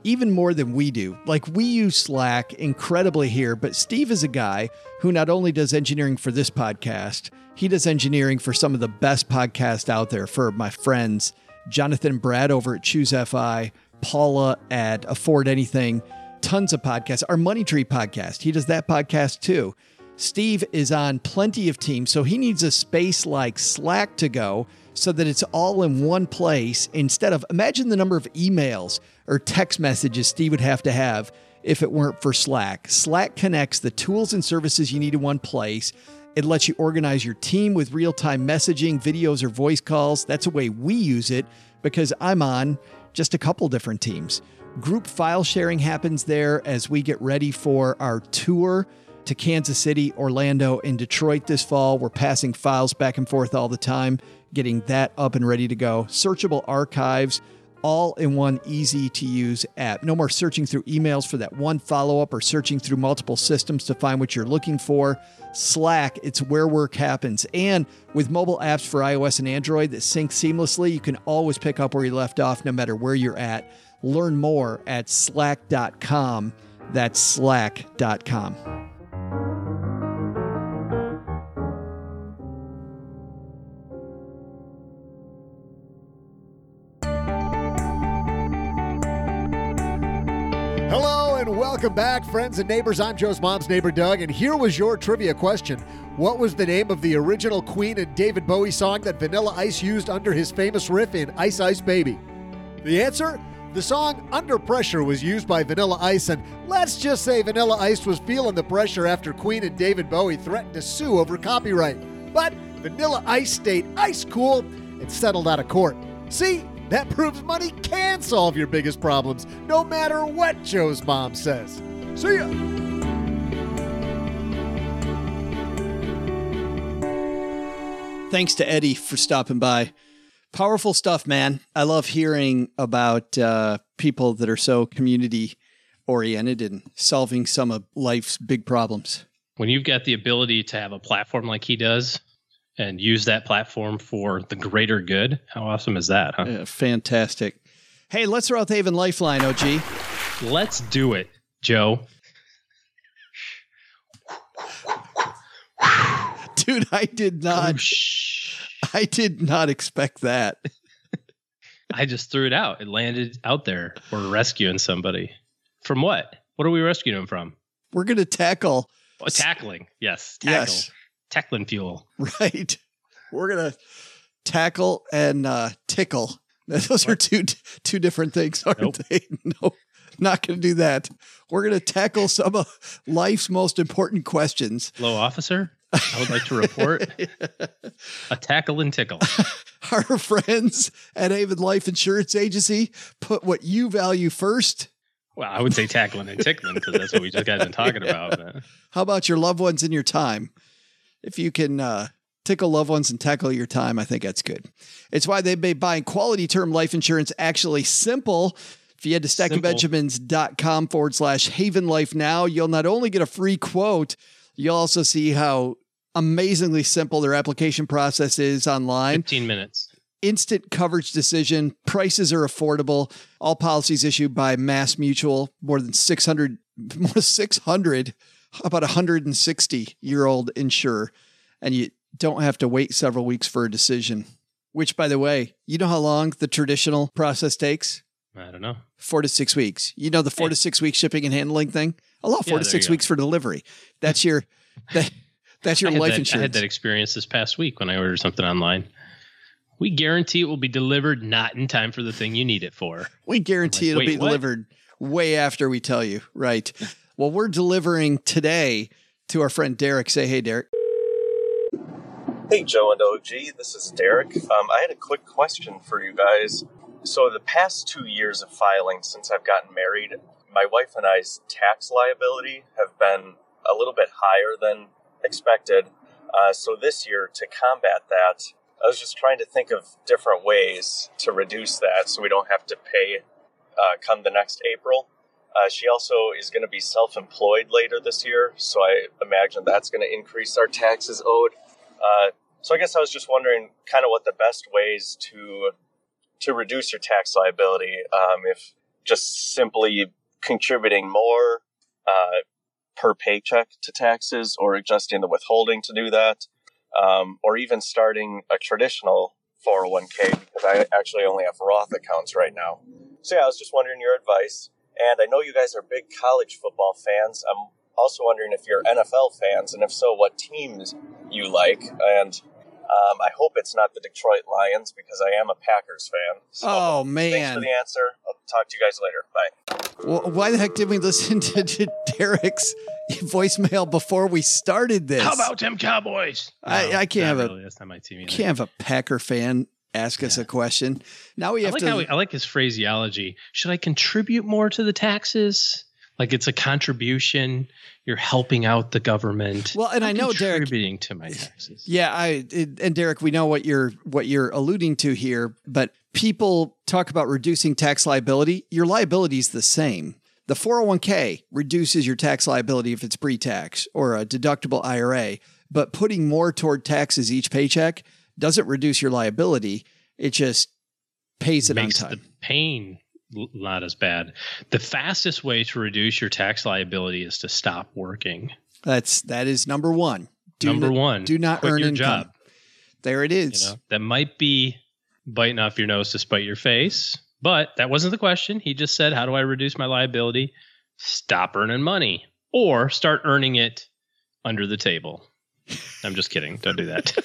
even more than we do. Like, we use Slack incredibly here, but Steve is a guy who not only does engineering for this podcast, he does engineering for some of the best podcasts out there for my friends, Jonathan and Brad over at Choose F I, Paula at Afford Anything, tons of podcasts. Our Money Tree podcast, he does that podcast too. Steve is on plenty of teams, so he needs a space like Slack to go so that it's all in one place instead of, imagine the number of emails or text messages Steve would have to have if it weren't for Slack. Slack connects the tools and services you need in one place. It lets you organize your team with real-time messaging, videos, or voice calls. That's the way we use it because I'm on just a couple different teams. Group file sharing happens there as we get ready for our tour to Kansas City, Orlando, and Detroit this fall. We're passing files back and forth all the time, getting that up and ready to go. Searchable archives, all in one easy-to-use app. No more searching through emails for that one follow-up or searching through multiple systems to find what you're looking for. Slack, it's where work happens. And with mobile apps for iOS and Android that sync seamlessly, you can always pick up where you left off no matter where you're at. Learn more at slack dot com. That's slack dot com. Hello and welcome back, friends and neighbors. I'm Joe's mom's neighbor, Doug, and here was your trivia question. What was the name of the original Queen and David Bowie song that Vanilla Ice used under his famous riff in Ice Ice Baby? The answer? The song Under Pressure was used by Vanilla Ice, and let's just say Vanilla Ice was feeling the pressure after Queen and David Bowie threatened to sue over copyright. But Vanilla Ice stayed ice cool and settled out of court. See? That proves money can solve your biggest problems, no matter what Joe's mom says. See ya! Thanks to Eddie for stopping by. Powerful stuff, man. I love hearing about uh, people that are so community-oriented and solving some of life's big problems. When you've got the ability to have a platform like he does, and use that platform for the greater good. How awesome is that, huh? Yeah, fantastic. Hey, let's throw out the Haven Lifeline, O G. Let's do it, Joe. Dude, I did not. I did not expect that. I just threw it out. It landed out there. We're rescuing somebody. From what? What are we rescuing them from? We're going to tackle. Oh, tackling. Yes. Tackle. Yes. Techlin fuel. Right. We're going to tackle and uh, tickle. Those what? are two two different things, aren't nope. they? No, not going to do that. We're going to tackle some of life's most important questions. Hello, officer. I would like to report a tackle and tickle. Our friends at Haven Life Insurance Agency put what you value first. Well, I would say tackling and tickling because that's what we just got done talking about. But. How about your loved ones and your time? If you can uh, tickle loved ones and tackle your time, I think that's good. It's why they've made buying quality term life insurance actually simple. If you head to stackingbenjamins.com forward slash Haven Life now, you'll not only get a free quote, you'll also see how amazingly simple their application process is online. fifteen minutes. Instant coverage decision. Prices are affordable. All policies issued by Mass Mutual. More than six hundred, more than six hundred about a one hundred sixty year old insurer, and you don't have to wait several weeks for a decision, which, by the way, you know how long the traditional process takes? I don't know. Four to six weeks. You know the four hey. to six week shipping and handling thing? Allow four yeah, to six weeks for delivery. That's your that, that's your life that, insurance. I had that experience this past week when I ordered something online. We guarantee it will be delivered not in time for the thing you need it for. We guarantee like, it'll be what? delivered way after we tell you. Right. Well, we're delivering today to our friend Derek. Say, hey, Derek. Hey, Joe and O G. This is Derek. Um, I had a quick question for you guys. So the past two years of filing since I've gotten married, my wife and I's tax liability have been a little bit higher than expected. Uh, so this year, to combat that, I was just trying to think of different ways to reduce that so we don't have to pay uh, come the next April. Uh, she also is going to be self-employed later this year, so I imagine that's going to increase our taxes owed. Uh, so I guess I was just wondering kind of what the best ways to to reduce your tax liability, um, if just simply contributing more uh, per paycheck to taxes, or adjusting the withholding to do that, um, or even starting a traditional four oh one k, because I actually only have Roth accounts right now. So yeah, I was just wondering your advice. And I know you guys are big college football fans. I'm also wondering if you're N F L fans, and if so, what teams you like. And um, I hope it's not the Detroit Lions, because I am a Packers fan. So oh, man. Thanks for the answer. I'll talk to you guys later. Bye. Well, why the heck did we listen to, to Derek's voicemail before we started this? How about them Cowboys? I, No, I can't have really. a That's not my team either. can't have a Packer fan ask us Yeah. a question. Now we I have like to. how he- I like his phraseology. Should I contribute more to the taxes? Like it's a contribution. You're helping out the government. Well, and I'm I know, Derek- contributing to my taxes. Yeah, I it, and Derek, we know what you're what you're alluding to here, but people talk about reducing tax liability. Your liability is the same. The four oh one k reduces your tax liability if it's pre-tax or a deductible I R A, but putting more toward taxes each paycheck doesn't reduce your liability. It just pays it Makes on time. the pain l- not as bad. The fastest way to reduce your tax liability is to stop working. That's that is number one. Do Number not- one, do not quit earn your income. job. There it is. You know, that might be biting off your nose to spite your face, but that wasn't the question. He just said, how do I reduce my liability? Stop earning money or start earning it under the table. I'm just kidding. Don't do that.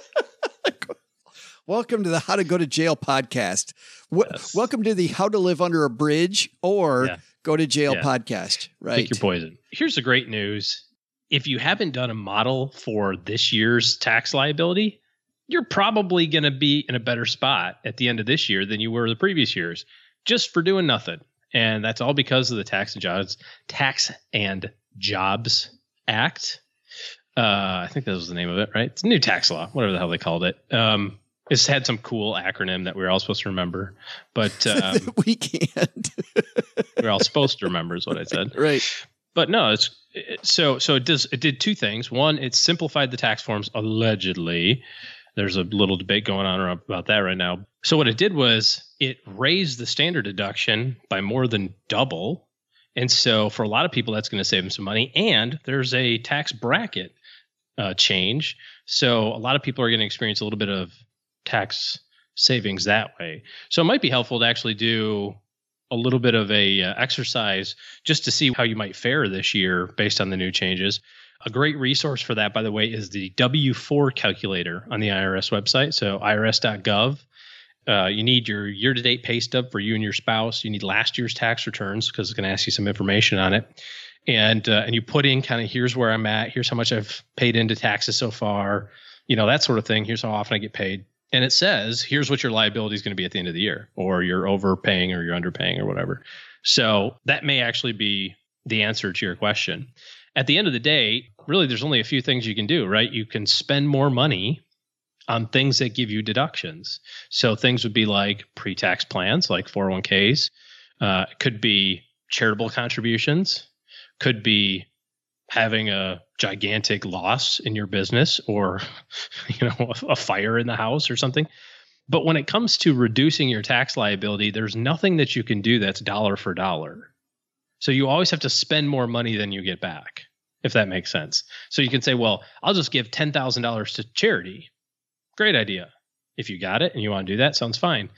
Welcome to the How to Go to Jail podcast. W- Yes. Welcome to the How to Live Under a Bridge or Yeah. Go to Jail Yeah. podcast. Right. Pick your poison. Here's the great news. If you haven't done a model for this year's tax liability, you're probably going to be in a better spot at the end of this year than you were the previous years, just for doing nothing. And that's all because of the Tax and Jobs Tax and Jobs Act. Uh, I think that was the name of it, right? It's a new tax law, whatever the hell they called it. Um, it's had some cool acronym that we were all supposed to remember, but um, we can't. we're all supposed to remember is what I said. Right. But no, it's it, so so it does it did two things. One, it simplified the tax forms allegedly. There's a little debate going on about that right now. So what it did was it raised the standard deduction by more than double. And so for a lot of people, that's going to save them some money. And there's a tax bracket uh, change. So a lot of people are going to experience a little bit of tax savings that way. So it might be helpful to actually do a little bit of a uh, exercise just to see how you might fare this year based on the new changes. A great resource for that, by the way, is the W four calculator on the I R S website. So I R S dot gov. Uh, you need your year-to-date pay stub for you and your spouse. You need last year's tax returns because it's going to ask you some information on it. And uh, and you put in kind of, here's where I'm at. Here's how much I've paid into taxes so far. You know, that sort of thing. Here's how often I get paid. And it says, here's what your liability is going to be at the end of the year, or you're overpaying or you're underpaying or whatever. So that may actually be the answer to your question. At the end of the day, really, there's only a few things you can do, right? You can spend more money on things that give you deductions. So things would be like pre-tax plans, like four oh one k's. Uh, it could be charitable contributions, could be having a gigantic loss in your business, or you know, a, a fire in the house or something. But when it comes to reducing your tax liability, there's nothing that you can do that's dollar for dollar. So you always have to spend more money than you get back, if that makes sense. So you can say, well, I'll just give ten thousand dollars to charity. Great idea. If you got it and you want to do that, sounds fine.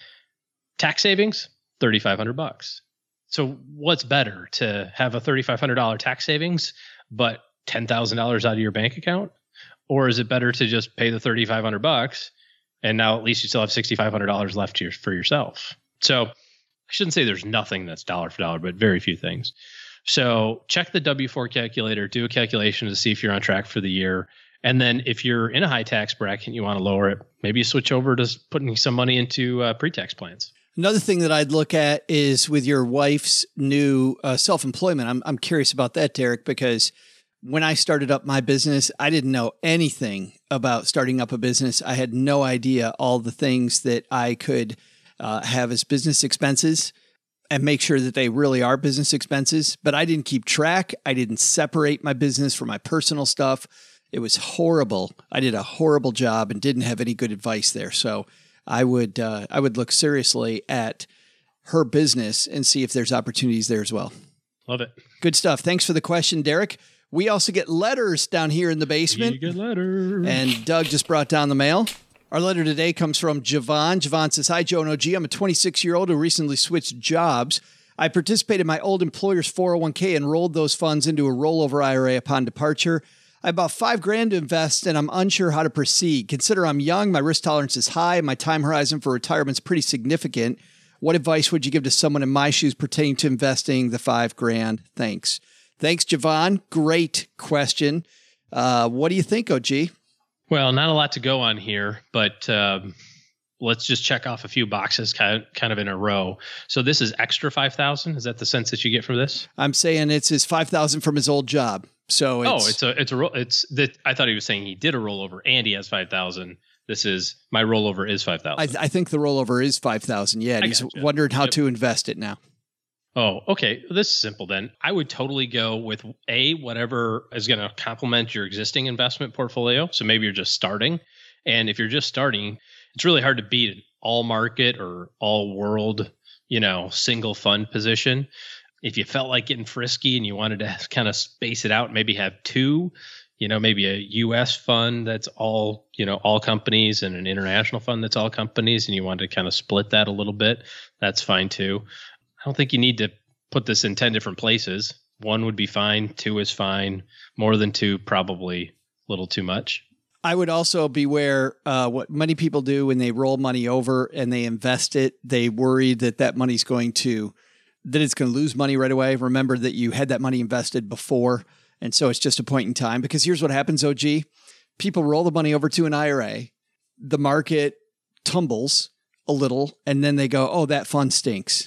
Tax savings, thirty-five hundred bucks. So what's better, to have a thirty-five hundred dollars tax savings, but ten thousand dollars out of your bank account? Or is it better to just pay the thirty-five hundred bucks and now at least you still have sixty-five hundred dollars left to your, for yourself? So I shouldn't say there's nothing that's dollar for dollar, but very few things. So check the W four calculator, do a calculation to see if you're on track for the year. And then if you're in a high tax bracket and you want to lower it, maybe you switch over to putting some money into uh, pre-tax plans. Another thing that I'd look at is with your wife's new uh, self-employment. I'm I'm curious about that, Derek, because when I started up my business, I didn't know anything about starting up a business. I had no idea all the things that I could uh, have as business expenses and make sure that they really are business expenses. But I didn't keep track. I didn't separate my business from my personal stuff. It was horrible. I did a horrible job and didn't have any good advice there. So I would uh, I would look seriously at her business and see if there's opportunities there as well. Love it. Good stuff. Thanks for the question, Derek. We also get letters down here in the basement. You get letters. And Doug just brought down the mail. Our letter today comes from Javon. Javon says, hi, Joe and O G. I'm a twenty-six-year-old who recently switched jobs. I participated in my old employer's four oh one k and rolled those funds into a rollover I R A upon departure. I have about five grand to invest, and I'm unsure how to proceed. Consider I'm young, my risk tolerance is high, and my time horizon for retirement is pretty significant. What advice would you give to someone in my shoes pertaining to investing the five grand? Thanks. Thanks, Javon. Great question. Uh, what do you think, O G? Well, not a lot to go on here, but um, let's just check off a few boxes kind of, kind of in a row. So this is extra five thousand. Is that the sense that you get from this? I'm saying it's his five thousand from his old job. So it's, oh, it's a it's a ro- it's that I thought he was saying he did a rollover and he has five thousand. This is my rollover is five thousand. I, I think the rollover is five thousand. Yeah, and he's gotcha. wondered how Yep. to invest it now. Oh, okay. This is simple then. I would totally go with A, whatever is going to complement your existing investment portfolio. So maybe you're just starting. And if you're just starting, it's really hard to beat an all market or all world, you know, single fund position. If you felt like getting frisky and you wanted to kind of space it out, maybe have two, you know, maybe a U S fund that's all, you know, all companies and an international fund that's all companies, and you want to kind of split that a little bit, that's fine too. I don't think you need to put this in ten different places. One would be fine. Two is fine. More than two, probably a little too much. I would also beware uh, what many people do when they roll money over and they invest it. They worry that that money's going to, that it's going to lose money right away. Remember that you had that money invested before. And so it's just a point in time, because here's what happens, O G. People roll the money over to an I R A. The market tumbles a little, and then they go, oh, that fund stinks.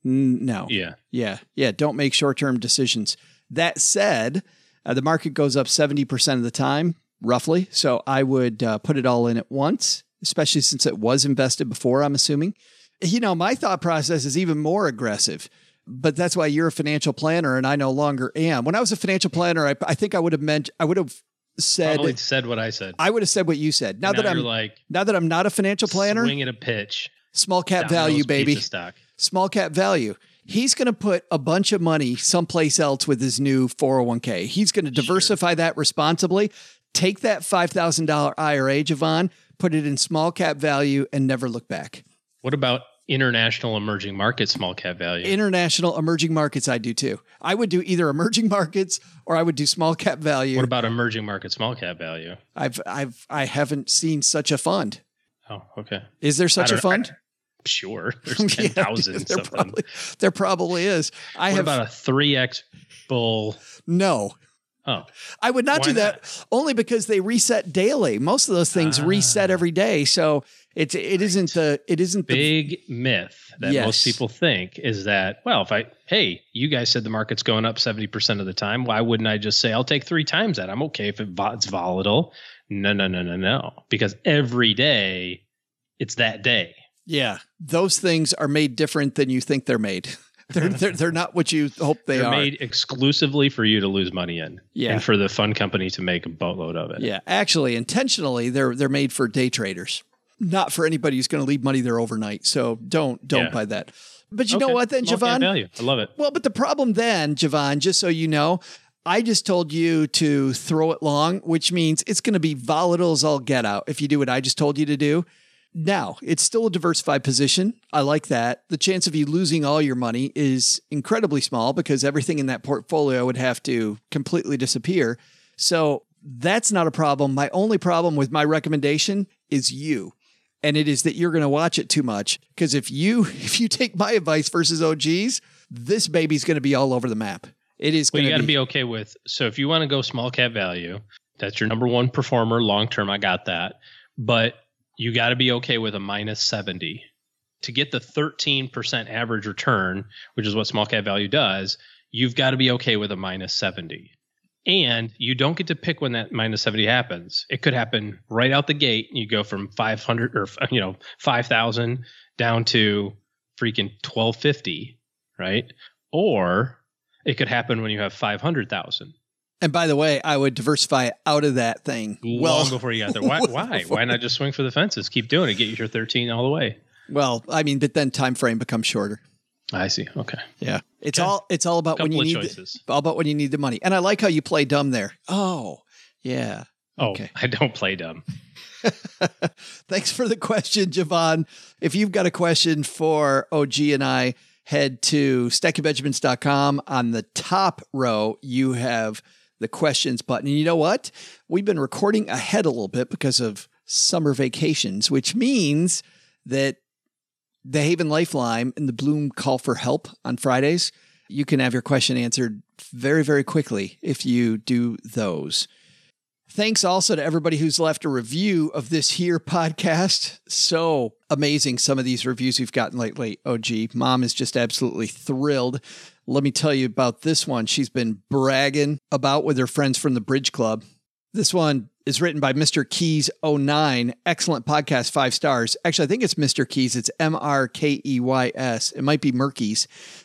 No. Yeah. Yeah. Yeah. Don't make short-term decisions. That said, uh, the market goes up seventy percent of the time, roughly. So I would uh, put it all in at once, especially since it was invested before, I'm assuming. You know, my thought process is even more aggressive, but that's why you're a financial planner and I no longer am. When I was a financial planner, I, I think I would have meant, I would have said, Probably said what I said. I would have said what you said. Now, now that I'm you're like, now that I'm not a financial planner, swinging a pitch. Small cap Domino's value, baby. pizza stock. Small cap value. He's going to put a bunch of money someplace else with his new four oh one k. He's going to diversify sure. that responsibly. Take that five thousand dollars I R A, Javon, put it in small cap value and never look back. What about international emerging market small cap value? International emerging markets, I do too. I would do either emerging markets or I would do small cap value. What about emerging market small cap value? I've I've I haven't seen such a fund. Oh, okay. Is there such a fund? I, Sure. There's ten thousand yeah, there, probably, there probably is. I what have about a three X bull? No. Oh. I would not Why do not? that only because they reset daily. Most of those things ah. reset every day. So it's it right. isn't the it isn't the big myth that yes. most people think is that, well, if I hey, you guys said the market's going up seventy percent of the time, why wouldn't I just say I'll take three times that? I'm okay if it, it's volatile. No, no, no, no, no. Because every day it's that day. Yeah, those things are made different than you think they're made. They're they're, they're not what you hope they they're are. They're made exclusively for you to lose money in, yeah, and for the fund company to make a boatload of it. Yeah, actually, intentionally, they're they're made for day traders, not for anybody who's going to leave money there overnight. So don't don't yeah. buy that. But you okay. know what, then, Small Javon? cap value. I love it. Well, but the problem then, Javon, just so you know, I just told you to throw it long, which means it's going to be volatile as all get out if you do what I just told you to do. Now, it's still a diversified position. I like that. The chance of you losing all your money is incredibly small because everything in that portfolio would have to completely disappear. So that's not a problem. My only problem with my recommendation is you. And it is that you're going to watch it too much. Because if you if you take my advice versus O G's, this baby's going to be all over the map. It is well, going you got to be, be okay with. So if you want to go small cap value, that's your number one performer long term. I got that. But you got to be okay with a minus seventy to get the thirteen percent average return, which is what small cap value does. You've got to be okay with a minus seventy. And you don't get to pick when that minus seventy happens. It could happen right out the gate. You go from five hundred or, you know, five thousand down to freaking twelve fifty, right? Or it could happen when you have five hundred thousand. And by the way, I would diversify out of that thing long well before you got there. Why? Why? Why not just swing for the fences? Keep doing it. Get your thirteen all the way. Well, I mean, but then time frame becomes shorter. I see. Okay. Yeah. It's Okay. all it's all about when Couple you of need choices. the, all about when you need the money. And I like how you play dumb there. Oh, yeah. Oh, Okay. I don't play dumb. Thanks for the question, Javon. If you've got a question for O G and I, head to stacky benjamins dot com. On the top row, you have the questions button. And you know what? We've been recording ahead a little bit because of summer vacations, which means that the Haven Lifeline and the Bloom Call for Help on Fridays, you can have your question answered very, very quickly if you do those. Thanks also to everybody who's left a review of this here podcast. So amazing, some of these reviews we've gotten lately. O G, Mom is just absolutely thrilled. Let me tell you about this one. She's been bragging about with her friends from the Bridge Club. This one is written by Mister Keys oh nine. Excellent podcast, five stars. Actually, I think it's Mister Keys. It's M R K E Y S. It might be Murkeys.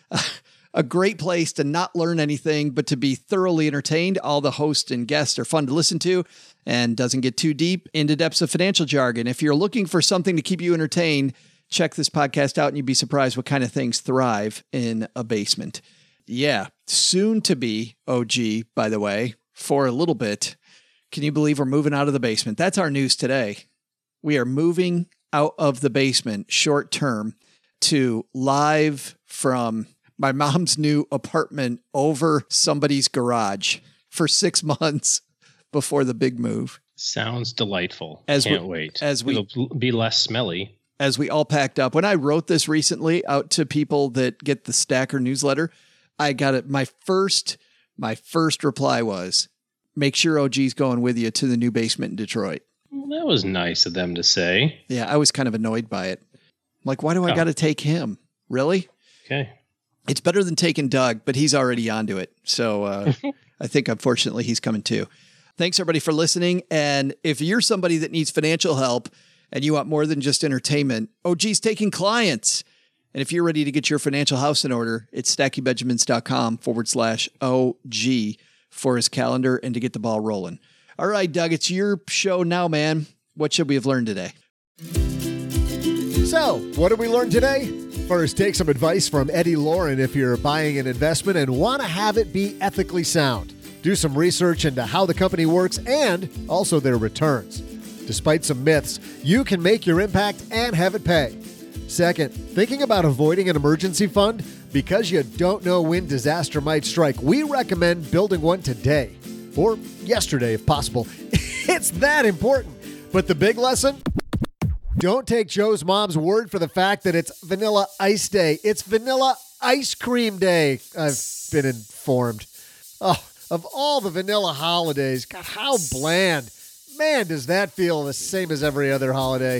A great place to not learn anything, but to be thoroughly entertained. All the hosts and guests are fun to listen to and doesn't get too deep into depths of financial jargon. If you're looking for something to keep you entertained, check this podcast out and you'd be surprised what kind of things thrive in a basement. Yeah, soon to be O G, by the way, for a little bit. Can you believe we're moving out of the basement? That's our news today. We are moving out of the basement short term to live from my mom's new apartment over somebody's garage for six months before the big move. Sounds delightful. As Can't we, wait. As we, It'll be less smelly. As we all packed up. When I wrote this recently out to people that get the Stacker newsletter, I got it. My first, my first reply was, make sure O G's going with you to the new basement in Detroit. Well, that was nice of them to say. Yeah, I was kind of annoyed by it. I'm like, why do I Oh. got to take him? Really? Okay. It's better than taking Doug, but he's already onto it. So uh, I think, unfortunately, he's coming too. Thanks, everybody, for listening. And if you're somebody that needs financial help and you want more than just entertainment, O G's taking clients. And if you're ready to get your financial house in order, it's stackybenjamins.com forward slash OG for his calendar and to get the ball rolling. All right, Doug, it's your show now, man. What should we have learned today? So, what did we learn today? First, take some advice from Eddie Lauren if you're buying an investment and want to have it be ethically sound. Do some research into how the company works and also their returns. Despite some myths, you can make your impact and have it pay. Second, thinking about avoiding an emergency fund? Because you don't know when disaster might strike, we recommend building one today. Or yesterday, if possible. It's that important. But the big lesson? Don't take Joe's mom's word for the fact that it's Vanilla Ice Day. It's Vanilla Ice Cream Day, I've been informed. Oh, of all the vanilla holidays, God, how bland. Man, does that feel the same as every other holiday.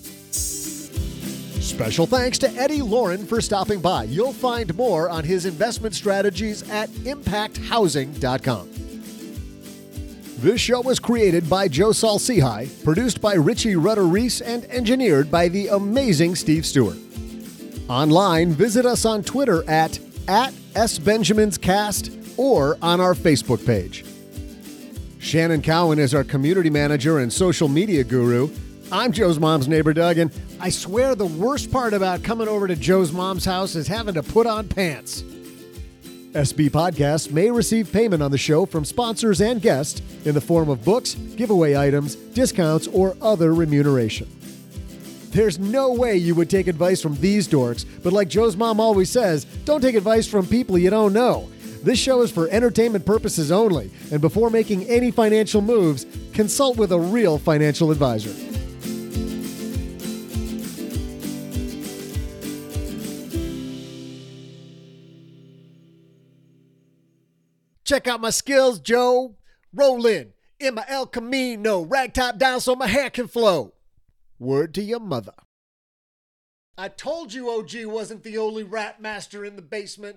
Special thanks to Eddie Lauren for stopping by. You'll find more on his investment strategies at impact housing dot com. This show was created by Joe Saul-Sehy, produced by Richie Rutter-Reese, and engineered by the amazing Steve Stewart. Online, visit us on Twitter at, at SBenjaminsCast or on our Facebook page. Shannon Cowan is our community manager and social media guru. I'm Joe's mom's neighbor, Doug, and I swear the worst part about coming over to Joe's mom's house is having to put on pants. S B Podcasts may receive payment on the show from sponsors and guests in the form of books, giveaway items, discounts, or other remuneration. There's no way you would take advice from these dorks, but like Joe's mom always says, don't take advice from people you don't know. This show is for entertainment purposes only, and before making any financial moves, consult with a real financial advisor. Check out my skills, Joe. Roll in, in my El Camino, rag top down so my hair can flow. Word to your mother. I told you O G wasn't the only rap master in the basement.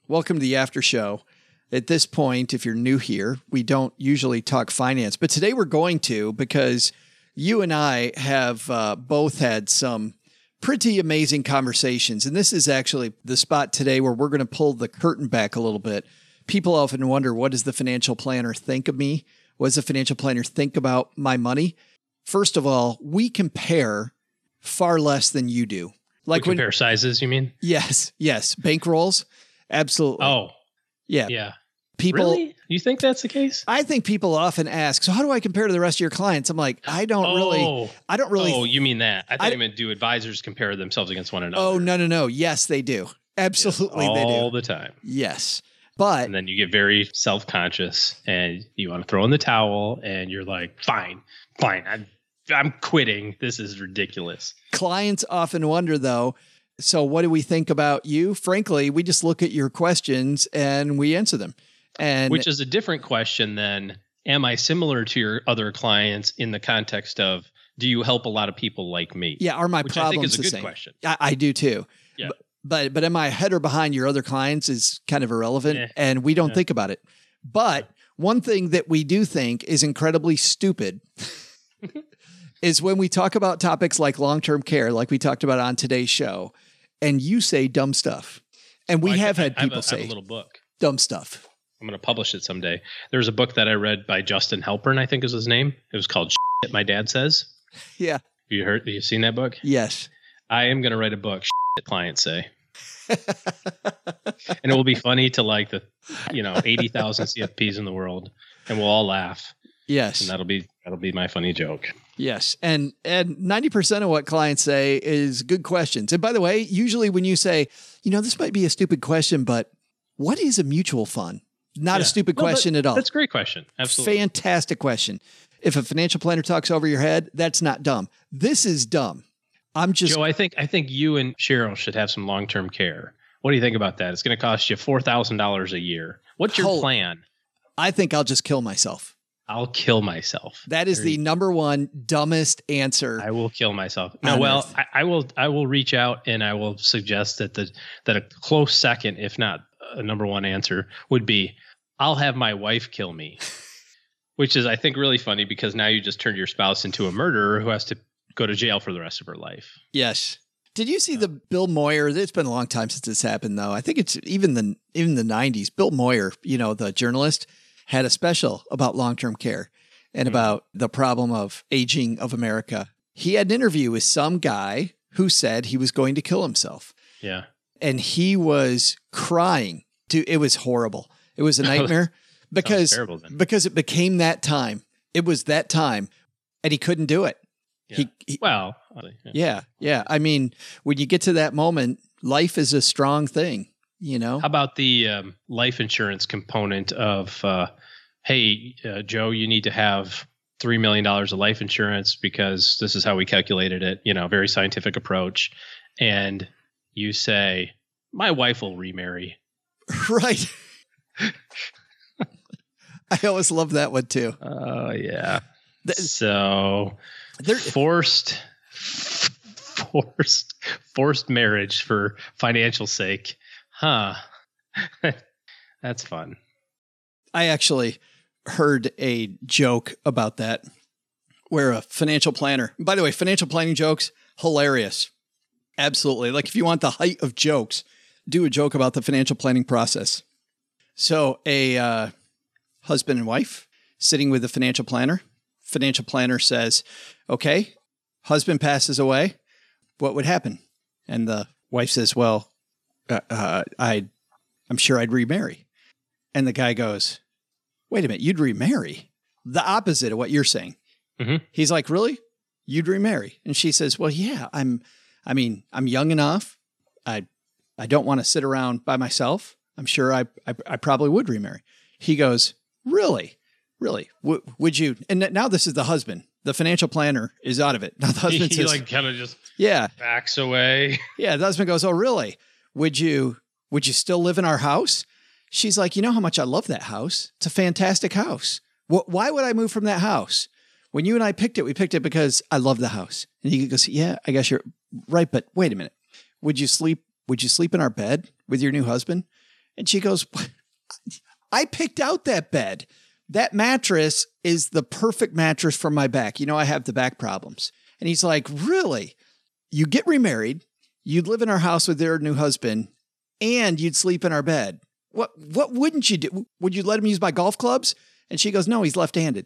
Welcome to the after show. At this point, if you're new here, we don't usually talk finance, but today we're going to because you and I have uh, both had some pretty amazing conversations. And this is actually the spot today where we're going to pull the curtain back a little bit. People often wonder, what does the financial planner think of me? What does the financial planner think about my money? First of all, we compare far less than you do. Like we compare when, sizes, you mean? Yes, yes. Bankrolls, absolutely. Oh, yeah, yeah. People, really? You think that's the case? I think people often ask, so how do I compare to the rest of your clients? I'm like, I don't oh, really, I don't really. Oh, you mean that? I thought you meant do advisors compare themselves against one another? Oh, no, no, no. Yes, they do. Absolutely, yes, they do. All the time. Yes. But and then you get very self-conscious and you want to throw in the towel and you're like, fine, fine. I'm, I'm quitting. This is ridiculous. Clients often wonder though, so what do we think about you? Frankly, we just look at your questions and we answer them. And which is a different question than, am I similar to your other clients in the context of, do you help a lot of people like me? Yeah. Are my which problems I think is a the good same? question. I, I do too. Yeah. But, but, but am I ahead or behind your other clients is kind of irrelevant eh, and we don't yeah. think about it. But yeah. one thing that we do think is incredibly stupid is when we talk about topics like long-term care, like we talked about on today's show, and you say dumb stuff. And we well, have I, had I, people I have a, say I have a little book. Dumb stuff. I'm going to publish it someday. There's a book that I read by Justin Halpern, I think is his name. It was called Shit My Dad Says. Yeah. Have you heard, have you seen that book? Yes. I am going to write a book, Shit Clients Say. And it will be funny to like the, you know, eighty thousand C F Ps in the world, and we'll all laugh. Yes. And that'll be, that'll be my funny joke. Yes. And, and ninety percent of what clients say is good questions. And by the way, usually when you say, you know, this might be a stupid question, but what is a mutual fund? Not yeah. a stupid no, question that, at all. That's a great question. Absolutely. Fantastic question. If a financial planner talks over your head, that's not dumb. This is dumb. I'm just Joe, I think I think you and Cheryl should have some long-term care. What do you think about that? It's going to cost you four thousand dollars a year. What's your Hold. plan? I think I'll just kill myself. I'll kill myself. That is there the you, number one dumbest answer. I will kill myself. No, well, I, I will I will reach out and I will suggest that the that a close second, if not a number one answer, would be I'll have my wife kill me. Which is, I think, really funny because now you just turned your spouse into a murderer who has to go to jail for the rest of her life. Yes. Did you see the Bill Moyer? It's been a long time since this happened, though. I think it's even the even the nineties. Bill Moyer, you know, the journalist, had a special about long-term care and mm-hmm. about the problem of aging of America. He had an interview with some guy who said he was going to kill himself. Yeah. And he was crying. Dude, it was horrible. It was a nightmare because, terrible, because it became that time. It was that time and he couldn't do it. Yeah. He, he, well, yeah. yeah, yeah. I mean, when you get to that moment, life is a strong thing, you know? How about the um, life insurance component of, uh, hey, uh, Joe, you need to have three million dollars of life insurance because this is how we calculated it, you know, very scientific approach. And you say, my wife will remarry. Right. I always love that one too. Oh, yeah. The, so there, forced, forced, forced marriage for financial sake. Huh. That's fun. I actually heard a joke about that where a financial planner, by the way, financial planning jokes, hilarious. Absolutely. Like if you want the height of jokes, do a joke about the financial planning process. So a uh, husband and wife sitting with a financial planner. Financial planner says, okay, husband passes away. What would happen? And the wife says, well, uh, uh, I, I'm sure I'd remarry. And the guy goes, wait a minute, you'd remarry? The opposite of what you're saying. Mm-hmm. He's like, really? You'd remarry? And she says, well, yeah, I'm, I mean, I'm young enough. I, I don't want to sit around by myself. I'm sure I, I, I probably would remarry. He goes, really? Really? W- would you? And now this is the husband. The financial planner is out of it. Now the husband he says, like kind of just yeah, backs away. Yeah. The husband goes, oh, really? Would you, would you still live in our house? She's like, you know how much I love that house. It's a fantastic house. Wh- why would I move from that house? When you and I picked it, we picked it because I love the house. And he goes, yeah, I guess you're right. But wait a minute. Would you sleep, would you sleep in our bed with your new husband? And she goes, I picked out that bed. That mattress is the perfect mattress for my back. You know, I have the back problems. And he's like, really? You get remarried, you'd live in our house with their new husband, and you'd sleep in our bed. What what wouldn't you do? Would you let him use my golf clubs? And she goes, no, he's left-handed.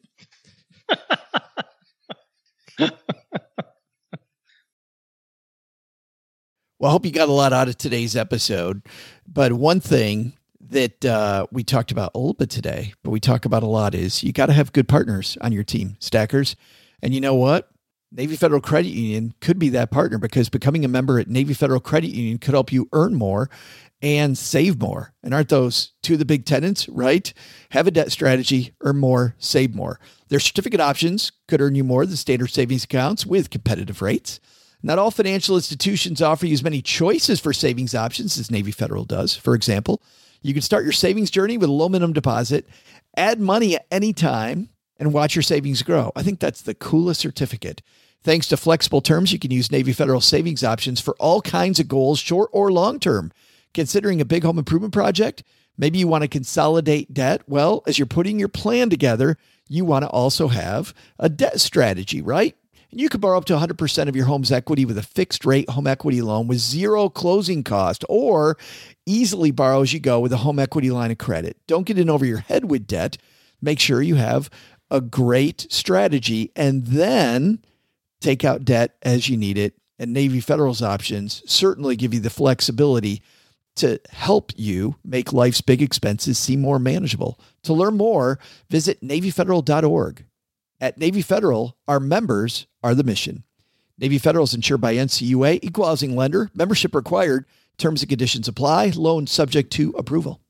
Well, I hope you got a lot out of today's episode. But one thing that uh, we talked about a little bit today, but we talk about a lot, is you got to have good partners on your team, stackers. And you know what? Navy Federal Credit Union could be that partner, because becoming a member at Navy Federal Credit Union could help you earn more and save more. And aren't those two of the big tenets, right? Have a debt strategy, earn more, save more. Their certificate options could earn you more than standard savings accounts with competitive rates. Not all financial institutions offer you as many choices for savings options as Navy Federal does. For example, you can start your savings journey with a low minimum deposit, add money at any time, and watch your savings grow. I think that's the coolest certificate. Thanks to flexible terms, you can use Navy Federal savings options for all kinds of goals, short or long-term. Considering a big home improvement project, maybe you want to consolidate debt. Well, as you're putting your plan together, you want to also have a debt strategy, right? And you could borrow up to one hundred percent of your home's equity with a fixed rate home equity loan with zero closing cost, or easily borrow as you go with a home equity line of credit. Don't get in over your head with debt. Make sure you have a great strategy, and then take out debt as you need it. And Navy Federal's options certainly give you the flexibility to help you make life's big expenses seem more manageable. To learn more, visit Navy Federal dot org. At Navy Federal, our members are the mission. Navy Federal is insured by N C U A, equal housing lender, membership required, terms and conditions apply, loan subject to approval.